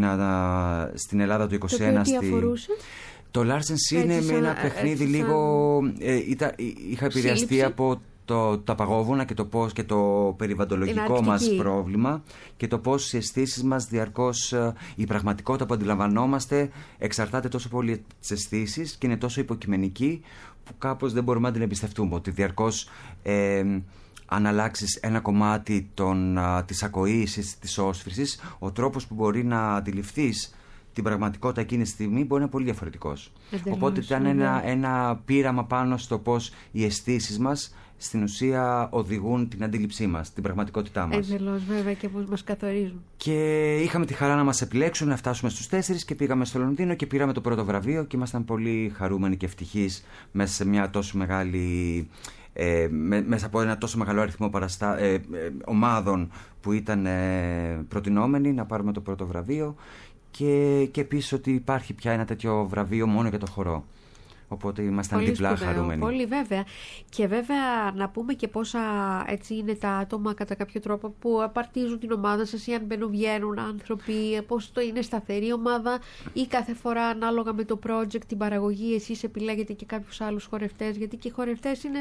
στην Ελλάδα το είκοσι ένα. Το οποίο τι αφορούσε? Το Larsen C είναι με ένα παιχνίδι σαν... λίγο... Ε, ήταν, είχα επηρεαστεί σύλληψη από το, τα παγόβουνα και το, πώς, και το περιβαλλοντολογικό μας πρόβλημα και το πώς οι αισθήσεις μας διαρκώς, η πραγματικότητα που αντιλαμβανόμαστε εξαρτάται τόσο πολύ από τις αισθήσεις και είναι τόσο υποκειμενική που κάπως δεν μπορούμε να την εμπιστευτούμε, ότι διαρκώς ε, αν αλλάξεις ένα κομμάτι των, α, της ακοής, της όσφρησης, ο τρόπος που μπορεί να αντιληφθείς την πραγματικότητα εκείνη τη στιγμή μπορεί να είναι πολύ διαφορετικός. Εντελώς, οπότε ήταν ένα, ένα πείραμα πάνω στο πώς οι αισθήσεις μας στην ουσία οδηγούν την αντίληψή μας, την πραγματικότητά μας. Εντελώς, βέβαια, και πώς μας καθορίζουν. Και είχαμε τη χαρά να μας επιλέξουν, να φτάσουμε στους τέσσερις και πήγαμε στο Λονδίνο και πήραμε το πρώτο βραβείο και ήμασταν πολύ χαρούμενοι και ευτυχείς μέσα σε μια τόσο μεγάλη... Ε, με, μέσα από ένα τόσο μεγάλο αριθμό παραστα... ε, ε, ομάδων που ήταν ε, προτινόμενοι να πάρουμε το πρώτο βραβείο και, και επίσης ότι υπάρχει πια ένα τέτοιο βραβείο μόνο για το χορό. Οπότε ήμασταν πολύ διπλά σπουδαίο, χαρούμενοι. Πολύ βέβαια. Και βέβαια να πούμε και πόσα έτσι είναι τα άτομα κατά κάποιο τρόπο που απαρτίζουν την ομάδα σας ή αν μπαίνουν-βγαίνουν άνθρωποι, πώς το είναι σταθερή ομάδα ή κάθε φορά ανάλογα με το project, την παραγωγή, εσείς επιλέγετε και κάποιους άλλους χορευτές, γιατί και οι χορευτές είναι...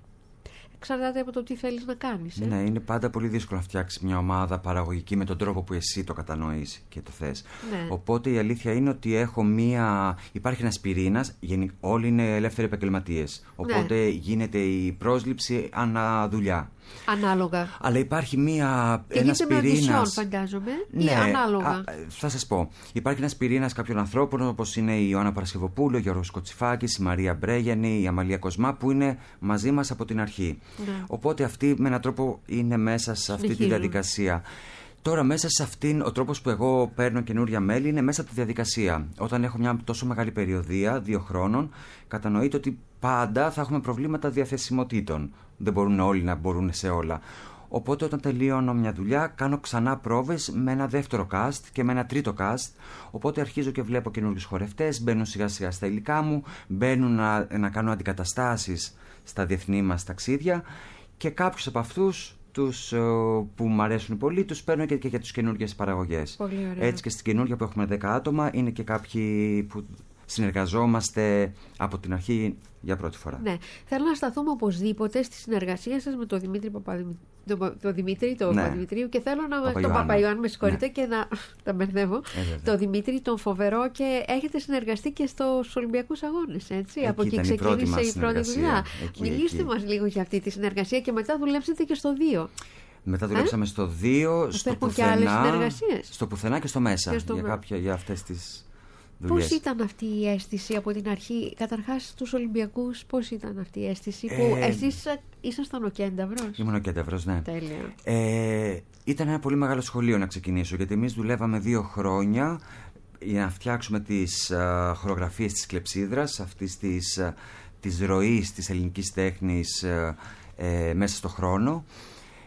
εξαρτάται από το τι θέλεις να κάνεις. Ε? Ναι, είναι πάντα πολύ δύσκολο να φτιάξεις μια ομάδα παραγωγική με τον τρόπο που εσύ το κατανοείς και το θες. Ναι. Οπότε η αλήθεια είναι ότι έχω μία... υπάρχει ένας πυρήνας, όλοι είναι ελεύθεροι επαγγελματίες. Οπότε ναι. γίνεται η πρόσληψη ανά δουλειά. Ανάλογα. Αλλά υπάρχει μία, και ένας πυρήνας. Με φαντάζομαι. Ναι, ή ανάλογα. Α, θα σας πω. Υπάρχει ένας πυρήνας κάποιων ανθρώπων, όπως είναι η Ιωάννα Παρασκευοπούλου, ο Γιώργος Κοτσιφάκης, η Μαρία Μπρέγιανη, η Αμαλία Κοσμά, που είναι μαζί μας από την αρχή. Ναι. Οπότε αυτοί με έναν τρόπο είναι μέσα σε αυτή τη διαδικασία. Τώρα μέσα σε αυτήν, ο τρόπος που εγώ παίρνω καινούρια μέλη είναι μέσα από τη διαδικασία. Όταν έχω μια τόσο μεγάλη περιοδία, δύο χρόνων, κατανοείται ότι πάντα θα έχουμε προβλήματα διαθεσιμοτήτων. Δεν μπορούν όλοι να μπορούν σε όλα. Οπότε όταν τελείωνω μια δουλειά, κάνω ξανά πρόβες με ένα δεύτερο cast και με ένα τρίτο cast. Οπότε αρχίζω και βλέπω καινούριους χορευτές, μπαίνουν σιγά σιγά στα υλικά μου, μπαίνουν να, να κάνω αντικαταστάσεις στα διεθνή μας ταξίδια και κάποιους από αυτούς τους, που μου αρέσουν πολύ, τους παίρνω και, και για τις καινούργιες παραγωγές. Έτσι και στην καινούργια που έχουμε δέκα άτομα είναι και κάποιοι που συνεργαζόμαστε από την αρχή για πρώτη φορά. Ναι. Θέλω να σταθούμε οπωσδήποτε στη συνεργασία σας με τον Δημήτρη Παπαδημητρίου. Το, το Δημήτρη, το ναι. Παπαδημητρίου και θέλω να. Τον Παπαϊωάννη, με συγχωρείτε, ναι. και να. Τα μπερδεύω. Ε, το Δημήτρη, τον φοβερό και έχετε συνεργαστεί και στους Ολυμπιακούς Αγώνες, έτσι. Εκεί από εκεί ξεκίνησε η πρώτη δουλειά. Μιλήστε μας λίγο για αυτή τη συνεργασία και μετά δουλέψετε και στο δύο. Μετά δουλέψαμε ε? στο δύο, στο πουθενά, στο πουθενά και στο μέσα. Και στο... για, κάποια, για αυτές τις. Πώς ήταν αυτή η αίσθηση από την αρχή, καταρχάς στους Ολυμπιακούς, πώς ήταν αυτή η αίσθηση που ε, εσείς ήσασταν ο κένταυρος? Ήμουν ο κένταυρος, ναι. Τέλεια. Ε, ήταν ένα πολύ μεγάλο σχολείο να ξεκινήσω, γιατί εμείς δουλεύαμε δύο χρόνια για να φτιάξουμε τις uh, χορογραφίες της κλεψίδρας, αυτής της, uh, της ροής της ελληνικής τέχνης uh, uh, μέσα στο χρόνο.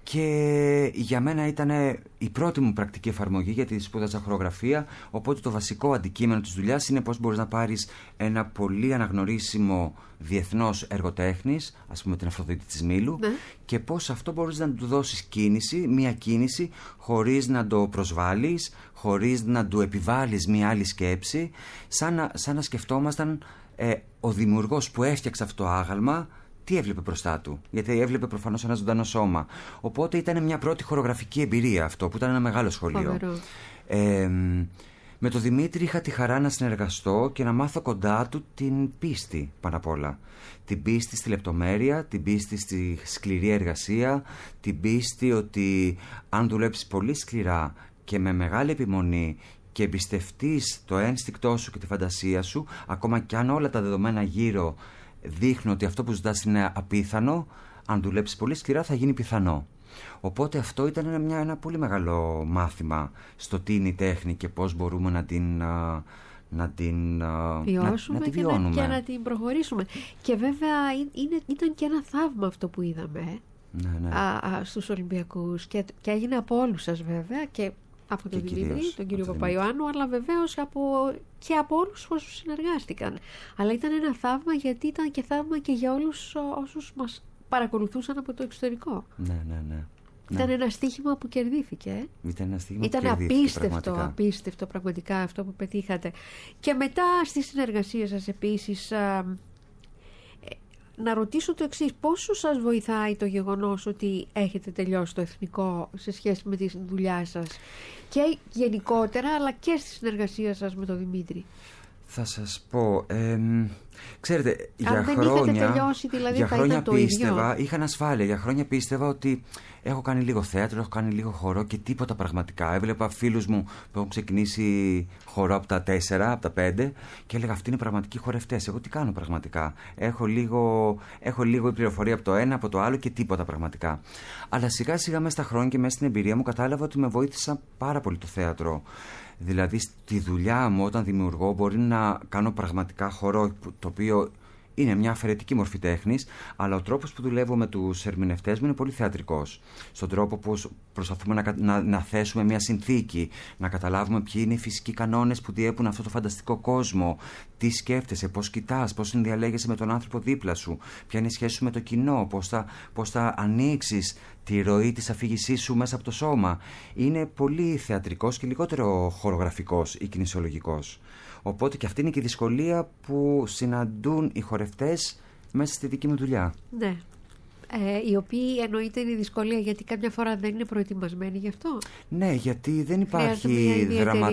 Και για μένα ήταν η πρώτη μου πρακτική εφαρμογή, γιατί σπούδαζα χορογραφία, οπότε το βασικό αντικείμενο της δουλειάς είναι πώς μπορείς να πάρεις ένα πολύ αναγνωρίσιμο διεθνώς έργο τέχνης, ας πούμε την Αφροδίτη της Μήλου, ναι. και πώς αυτό μπορείς να του δώσεις κίνηση, μία κίνηση, χωρίς να το προσβάλλεις, χωρίς να του επιβάλλεις μία άλλη σκέψη, σαν να, σαν να σκεφτόμασταν ε, ο δημιουργός που έφτιαξε αυτό το άγαλμα, τι έβλεπε μπροστά του, γιατί έβλεπε προφανώς ένα ζωντανό σώμα. Οπότε ήταν μια πρώτη χορογραφική εμπειρία αυτό, που ήταν ένα μεγάλο σχολείο. Ε, με τον Δημήτρη είχα τη χαρά να συνεργαστώ και να μάθω κοντά του την πίστη πάνω απ' όλα. Την πίστη στη λεπτομέρεια, την πίστη στη σκληρή εργασία, την πίστη ότι αν δουλέψεις πολύ σκληρά και με μεγάλη επιμονή και εμπιστευτείς το ένστικτό σου και τη φαντασία σου, ακόμα κι αν όλα τα δεδομένα γύρω δείχνουν ότι αυτό που ζητάς είναι απίθανο, αν δουλέψεις πολύ σκληρά θα γίνει πιθανό. Οπότε αυτό ήταν μια, ένα πολύ μεγάλο μάθημα στο τι είναι η τέχνη και πώς μπορούμε να την, να την βιώσουμε να, να τη και, να, και να την προχωρήσουμε. Και βέβαια είναι, ήταν και ένα θαύμα αυτό που είδαμε ναι, ναι. Α, α, στους Ολυμπιακούς και, και έγινε από όλους σας βέβαια και από τον Δημήτρη, τον κύριο Παπαϊωάννου, αλλά βεβαίως από, και από όλους όσους συνεργάστηκαν. Αλλά ήταν ένα θαύμα, γιατί ήταν και θαύμα και για όλους όσους μας παρακολουθούσαν από το εξωτερικό. Ναι, ναι, ναι. Ήταν ναι. ένα στοίχημα που κερδίθηκε. Ήταν ένα στοίχημα ήταν που κερδίθηκε. Απίστευτο, πραγματικά. απίστευτο πραγματικά αυτό που πετύχατε. Και μετά στη συνεργασία σας επίσης, α, να ρωτήσω το εξής, πόσο σας βοηθάει το γεγονός ότι έχετε τελειώσει το εθνικό σε σχέση με τη δουλειά σας και γενικότερα, αλλά και στη συνεργασία σας με τον Δημήτρη? Θα σας πω, ε, ξέρετε, αν για δεν χρόνια, είχατε τελειώσει, δηλαδή, για θα χρόνια ήταν το πίστευα, ίδιο. είχα ασφάλεια, για χρόνια πίστευα ότι έχω κάνει λίγο θέατρο, έχω κάνει λίγο χορό και τίποτα πραγματικά. Έβλεπα φίλους μου που έχουν ξεκινήσει χορό από τα τέσσερα, από τα πέντε και έλεγα αυτοί είναι πραγματικοί χορευτές. Εγώ τι κάνω πραγματικά? Έχω λίγο, έχω λίγο πληροφορία από το ένα, από το άλλο και τίποτα πραγματικά. Αλλά σιγά σιγά μέσα στα χρόνια και μέσα στην εμπειρία μου κατάλαβα ότι με βοήθησε πάρα πολύ το θέατρο. Δηλαδή στη δουλειά μου όταν δημιουργώ μπορεί να κάνω πραγματικά χορό, το οποίο είναι μια αφαιρετική μορφή τέχνης, αλλά ο τρόπος που δουλεύω με τους ερμηνευτές μου είναι πολύ θεατρικός. Στον τρόπο που προσπαθούμε να, να, να θέσουμε μια συνθήκη, να καταλάβουμε ποιοι είναι οι φυσικοί κανόνες που διέπουν αυτό το φανταστικό κόσμο, τι σκέφτεσαι, πώς κοιτάς, πώς συνδιαλέγεσαι με τον άνθρωπο δίπλα σου, ποια είναι η σχέση σου με το κοινό, πώς θα, πώς θα ανοίξεις τη ροή της αφήγησής σου μέσα από το σώμα. Είναι πολύ θεατρικός και λιγότερο χορογραφικός ή κινησιολογικός. Οπότε και αυτή είναι και η δυσκολία που συναντούν οι χορευτές μέσα στη δική μου δουλειά. Ναι. Ε, οι οποίοι εννοείται είναι η δυσκολία γιατί κάποια φορά δεν είναι προετοιμασμένοι γι' αυτό. Ναι, γιατί δεν υπάρχει, δραμα...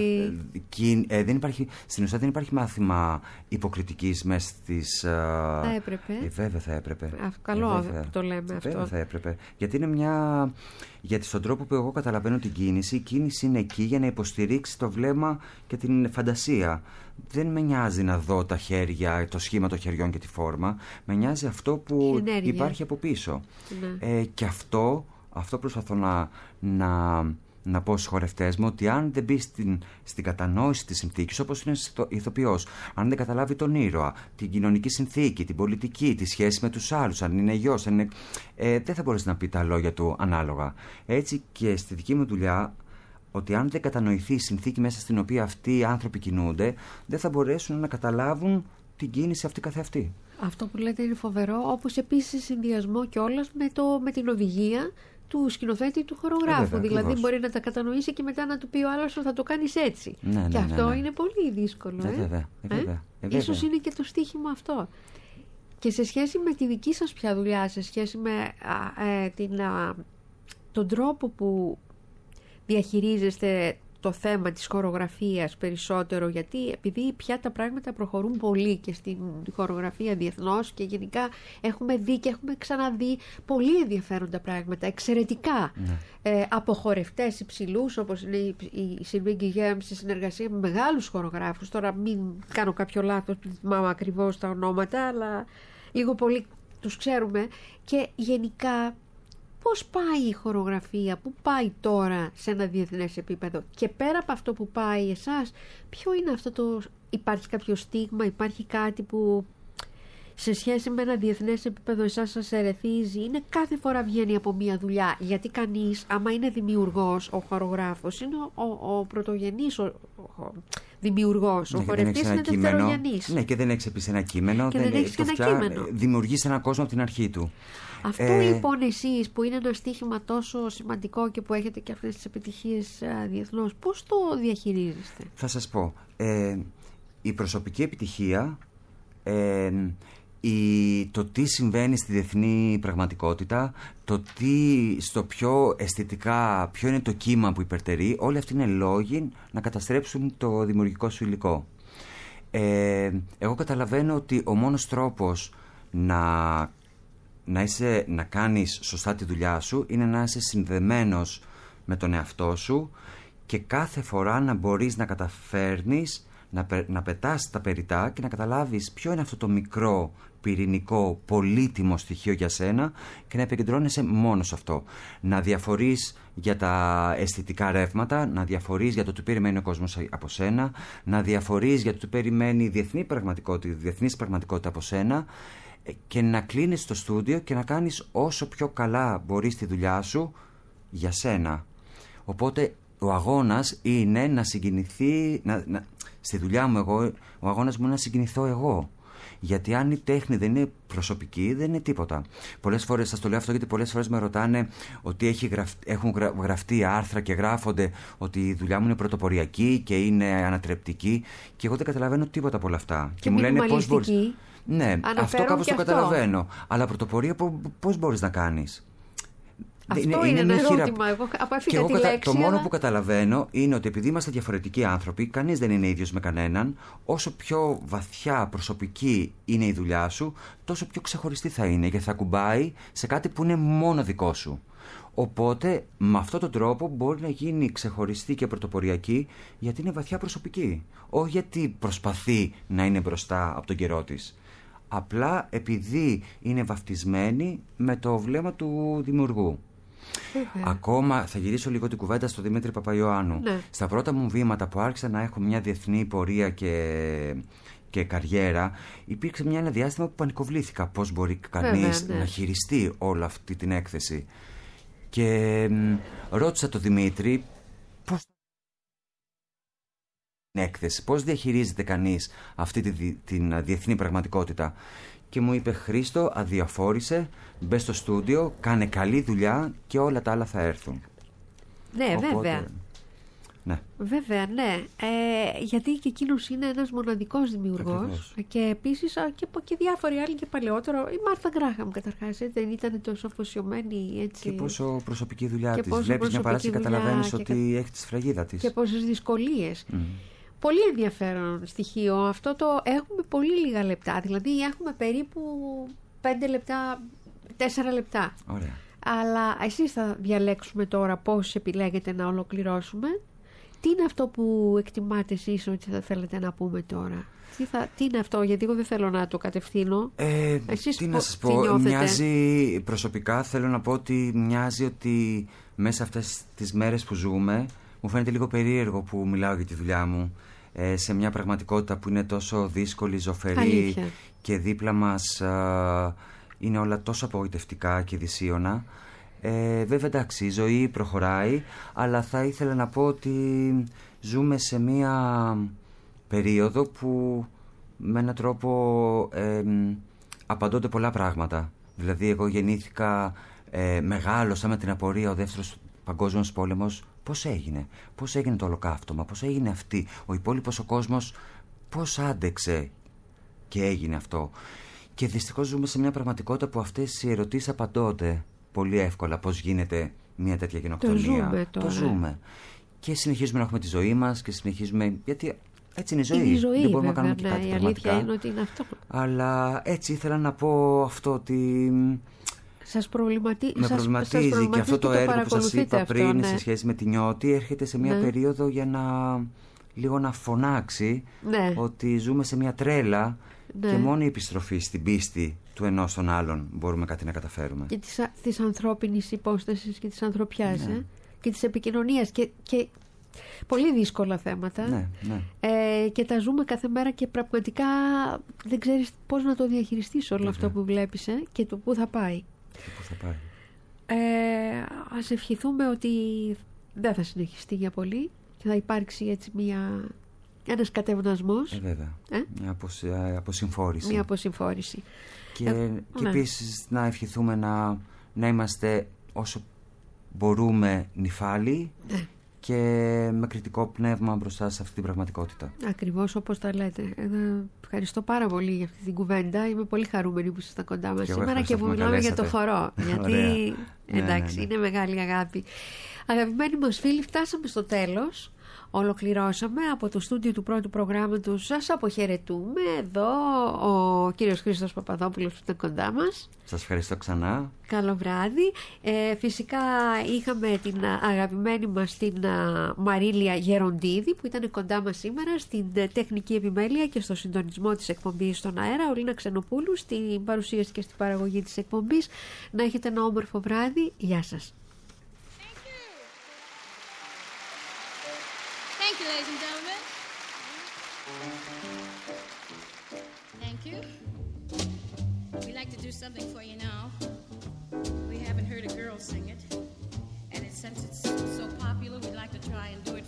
ε, δεν υπάρχει στην ουσία δεν υπάρχει μάθημα υποκριτικής μέσα στις... Θα έπρεπε. Ε, βέβαια θα έπρεπε. Α, καλό ε, που το λέμε βέβαια αυτό. Βέβαια θα έπρεπε. Γιατί είναι μια... Γιατί στον τρόπο που εγώ καταλαβαίνω την κίνηση, η κίνηση είναι εκεί για να υποστηρίξει το βλέμμα και την φαντασία. Δεν με νοιάζει να δω τα χέρια, το σχήμα των χεριών και τη φόρμα. Με νοιάζει αυτό που υπάρχει από πίσω. Ναι. Ε, και αυτό, αυτό προσπαθώ να, να, να πω στους χορευτές μου, ότι αν δεν μπει στην, στην κατανόηση της συνθήκης, όπως είναι ηθοποιός, αν δεν καταλάβει τον ήρωα, την κοινωνική συνθήκη, την πολιτική, τη σχέση με τους άλλους, αν είναι γιος, αν είναι, ε, δεν θα μπορέσει να πει τα λόγια του ανάλογα. Έτσι και στη δική μου δουλειά, ότι αν δεν κατανοηθεί η συνθήκη μέσα στην οποία αυτοί οι άνθρωποι κινούνται, δεν θα μπορέσουν να καταλάβουν την κίνηση αυτή καθεαυτή. Αυτό που λέτε είναι φοβερό, όπως επίσης συνδυασμό κιόλας με, το, με την οδηγία του σκηνοθέτη του χορογράφου. Ε, βέβαια, δηλαδή ακριβώς. Μπορεί να τα κατανοήσει και μετά να του πει ο άλλος ότι θα το κάνεις έτσι. Ναι, ναι, και ναι, αυτό ναι. είναι πολύ δύσκολο. Ε, ε? βέβαια, ε, βέβαια, ε, βέβαια. Ίσως είναι και το στοίχημα αυτό. Και σε σχέση με τη δική σας πια δουλειά, σε σχέση με α, ε, την, α, τον τρόπο που διαχειρίζεστε το θέμα της χορογραφίας περισσότερο, γιατί επειδή πια τα πράγματα προχωρούν πολύ και στην χορογραφία διεθνώς και γενικά έχουμε δει και έχουμε ξαναδεί πολύ ενδιαφέροντα πράγματα, εξαιρετικά, ναι. ε, από χορευτές υψηλούς όπως είναι η, η Σιλβί Γκυγέμ σε συνεργασία με μεγάλους χορογράφους. Τώρα μην κάνω κάποιο λάθος, δεν θυμάμαι ακριβώς τα ονόματα, αλλά λίγο πολύ τους ξέρουμε. Και γενικά πώς πάει η χορογραφία, πού πάει τώρα σε ένα διεθνές επίπεδο, και πέρα από αυτό που πάει εσάς, ποιο είναι αυτό το... Υπάρχει κάποιο στίγμα, υπάρχει κάτι που σε σχέση με ένα διεθνές επίπεδο εσάς σας ερεθίζει, είναι κάθε φορά βγαίνει από μία δουλειά, γιατί κανείς, άμα είναι δημιουργός, ο χορογράφος είναι ο, ο, ο πρωτογενής ο, ο, δημιουργός, ναι, ο χορευτής είναι δευτερογενής. Ναι, και δεν έχεις επίσης ένα κείμενο, και δεν, δεν έχεις ένα κείμενο. Δημιουργείς έναν κόσμο από την αρχή του. Αυτό ε... λοιπόν εσείς που είναι ένα στοίχημα τόσο σημαντικό και που έχετε και αυτές τις επιτυχίες διεθνώς, πώς το διαχειρίζεστε? Θα σας πω, ε, η προσωπική επιτυχία, ε, η, το τι συμβαίνει στη διεθνή πραγματικότητα, το τι στο πιο αισθητικά, ποιο είναι το κύμα που υπερτερεί, όλοι αυτοί είναι λόγοι να καταστρέψουν το δημιουργικό σου υλικό. Ε, εγώ καταλαβαίνω ότι ο μόνος τρόπος να, να, είσαι, να κάνεις σωστά τη δουλειά σου είναι να είσαι συνδεμένος με τον εαυτό σου και κάθε φορά να μπορείς να καταφέρνεις να, να πετάς τα περιτά και να καταλάβεις ποιο είναι αυτό το μικρό πυρηνικό πολύτιμο στοιχείο για σένα και να επικεντρώνεσαι μόνο σε αυτό. Να διαφορείς για τα αισθητικά ρεύματα, να διαφορείς για το τι περιμένει ο κόσμος από σένα, να διαφορείς για το τι περιμένει η διεθνή πραγματικότητα, η διεθνής πραγματικότητα από σένα και να κλείνεις στο στούντιο και να κάνεις όσο πιο καλά μπορείς τη δουλειά σου για σένα. Οπότε ο αγώνας είναι να συγκινηθεί, να, να, στη δουλειά μου εγώ, ο αγώνας μου είναι να συγκινηθώ εγώ. Γιατί αν η τέχνη δεν είναι προσωπική, δεν είναι τίποτα. Πολλές φορές, σας το λέω αυτό γιατί πολλές φορές με ρωτάνε ότι έχει γραφ, έχουν γρα, γραφτεί άρθρα και γράφονται ότι η δουλειά μου είναι πρωτοποριακή και είναι ανατρεπτική και εγώ δεν καταλαβαίνω τίποτα από όλα αυτά. Και, και μου λένε πώς μπορείς. Ναι, αυτό κάπως το αυτό. καταλαβαίνω. Αλλά πρωτοπορία πώς μπορείς να κάνεις? Αυτό είναι, είναι ένα ερώτημα. Χειρα... Εγώ απέφυγα τη κατα... λέξη. Το μόνο αλλά... που καταλαβαίνω είναι ότι επειδή είμαστε διαφορετικοί άνθρωποι, κανείς δεν είναι ίδιος με κανέναν, όσο πιο βαθιά προσωπική είναι η δουλειά σου, τόσο πιο ξεχωριστή θα είναι και θα κουμπάει σε κάτι που είναι μόνο δικό σου. Οπότε με αυτόν τον τρόπο μπορεί να γίνει ξεχωριστή και πρωτοποριακή γιατί είναι βαθιά προσωπική. Όχι γιατί προσπαθεί να είναι μπροστά από τον καιρό της. Απλά επειδή είναι βαφτισμένη με το βλέμμα του δημιουργού. Okay. Ακόμα θα γυρίσω λίγο την κουβέντα στο Δημήτρη Παπαϊωάννου. Ναι. Στα πρώτα μου βήματα που άρχισα να έχω μια διεθνή πορεία και, και καριέρα, υπήρξε μια ένα διάστημα που πανικοβλήθηκα πώς μπορεί κανείς Βέβαια, ναι. να χειριστεί όλη αυτή την έκθεση. Και μ, ρώτησα τον Δημήτρη πώς την έκθεση, πώς διαχειρίζεται κανείς αυτή τη, την διεθνή πραγματικότητα. Και μου είπε, Χρήστο, αδιαφόρησε, μπες στο στούντιο, κάνε καλή δουλειά και όλα τα άλλα θα έρθουν. Ναι, Οπότε, βέβαια. Ναι. Βέβαια, ναι. Ε, γιατί και εκείνος είναι ένας μοναδικός δημιουργός. Ακριβώς. Και επίσης και, και διάφοροι άλλοι και παλαιότερο. Η Μάρθα Γκράχαμ καταρχάς δεν ήταν τόσο αφοσιωμένη έτσι. Και πόσο προσωπική δουλειά της. Βλέπεις μια παράσταση και καταλαβαίνεις ότι κα... έχει τη σφραγίδα της. Και πόσες δυσκολίες. Mm. Πολύ ενδιαφέρον στοιχείο. Αυτό το έχουμε πολύ λίγα λεπτά. Δηλαδή έχουμε περίπου πέντε λεπτά, τέσσερα λεπτά. Ωραία. Αλλά εσείς θα διαλέξουμε τώρα πώς επιλέγετε να ολοκληρώσουμε. Τι είναι αυτό που εκτιμάτε εσείς ότι θα θέλετε να πούμε τώρα? Τι, θα, τι είναι αυτό, γιατί εγώ δεν θέλω να το κατευθύνω. Ε, εσείς τι να σας πω, μοιάζει προσωπικά, θέλω να πω ότι μοιάζει ότι μέσα αυτές τις μέρες που ζούμε, μου φαίνεται λίγο περίεργο που μιλάω για τη δουλειά μου. Σε μια πραγματικότητα που είναι τόσο δύσκολη, ζωφερή Αλήθεια. Και δίπλα μας α, είναι όλα τόσο απογοητευτικά και δυσίωνα. Ε, βέβαια εντάξει, η ζωή προχωράει, αλλά θα ήθελα να πω ότι ζούμε σε μια περίοδο που με έναν τρόπο ε, απαντώνται πολλά πράγματα. Δηλαδή εγώ γεννήθηκα, ε, μεγάλωσα με την απορία ο δεύτερος παγκόσμιος πόλεμος. Πώς έγινε, πώς έγινε το ολοκαύτωμα, πώς έγινε αυτή, ο υπόλοιπος ο κόσμος πώς άντεξε και έγινε αυτό. Και δυστυχώς ζούμε σε μια πραγματικότητα που αυτές οι ερωτήσεις απαντώνται πολύ εύκολα. Πώς γίνεται μια τέτοια γενοκτονία. Το ζούμε τώρα. Το ζούμε. Και συνεχίζουμε να έχουμε τη ζωή μας και συνεχίζουμε, γιατί έτσι είναι η ζωή. Είναι η ζωή δεν μπορούμε βέβαια, να κάνουμε ναι, και κάτι η πραγματικά. αλήθεια είναι ότι είναι αυτό. Αλλά έτσι ήθελα να πω αυτό ότι... Σας προβληματι... Με σας, προβληματίζει σας και αυτό το, το έργο που σας είπα αυτό, πριν ναι. σε σχέση με τη Νιώτη έρχεται σε μια ναι. περίοδο για να λίγο να φωνάξει ναι. ότι ζούμε σε μια τρέλα ναι. και μόνο η επιστροφή στην πίστη του ενός στον άλλον μπορούμε κάτι να καταφέρουμε. Και της, της ανθρώπινης υπόστασης και της ανθρωπιάς ναι. ε? Και της επικοινωνίας και, και πολύ δύσκολα θέματα. Ναι, ναι. Ε, και τα ζούμε κάθε μέρα και πραγματικά δεν ξέρεις πώς να το διαχειριστείς όλο αυτό που βλέπεις ε, και το πού θα πάει. Και πού θα πάει. Ε, ας ευχηθούμε ότι δεν θα συνεχιστεί για πολύ και θα υπάρξει έτσι μια, ένας κατευνασμός. Ε, βέβαια. Ε? Μια αποσ, αποσυμφόρηση. Μια αποσυμφόρηση. Και, ε, και ναι. επίσης να ευχηθούμε να, να είμαστε όσο μπορούμε νυφάλιοι Ναι. και με κριτικό πνεύμα μπροστά σε αυτή την πραγματικότητα. Ακριβώς όπως τα λέτε. Ε, ευχαριστώ πάρα πολύ για αυτή την κουβέντα. Είμαι πολύ χαρούμενη που ήσασταν κοντά μας σήμερα και που μιλάμε για το χορό. Γιατί εντάξει, ναι, ναι, ναι. είναι μεγάλη αγάπη. Αγαπημένοι μας φίλοι, φτάσαμε στο τέλος. Ολοκληρώσαμε από το στούντιο του πρώτου προγράμματος. Σας αποχαιρετούμε. Εδώ ο κύριος Χρήστος Παπαδόπουλος που ήταν κοντά μας. Σας ευχαριστώ ξανά. Καλό βράδυ. Ε, φυσικά είχαμε την αγαπημένη μας την Μαρίλια Γεροντίδη που ήταν κοντά μας σήμερα στην τεχνική επιμέλεια και στο συντονισμό της εκπομπής στον αέρα. Ο Λίνα Ξενοπούλου στην παρουσίαση και στην παραγωγή της εκπομπής. Να έχετε ένα όμορφο βράδυ. Γεια σας. Thank you, ladies and gentlemen. Thank you. We'd like to do something for you now. We haven't heard a girl sing it. And it, since it's so popular, we'd like to try and do it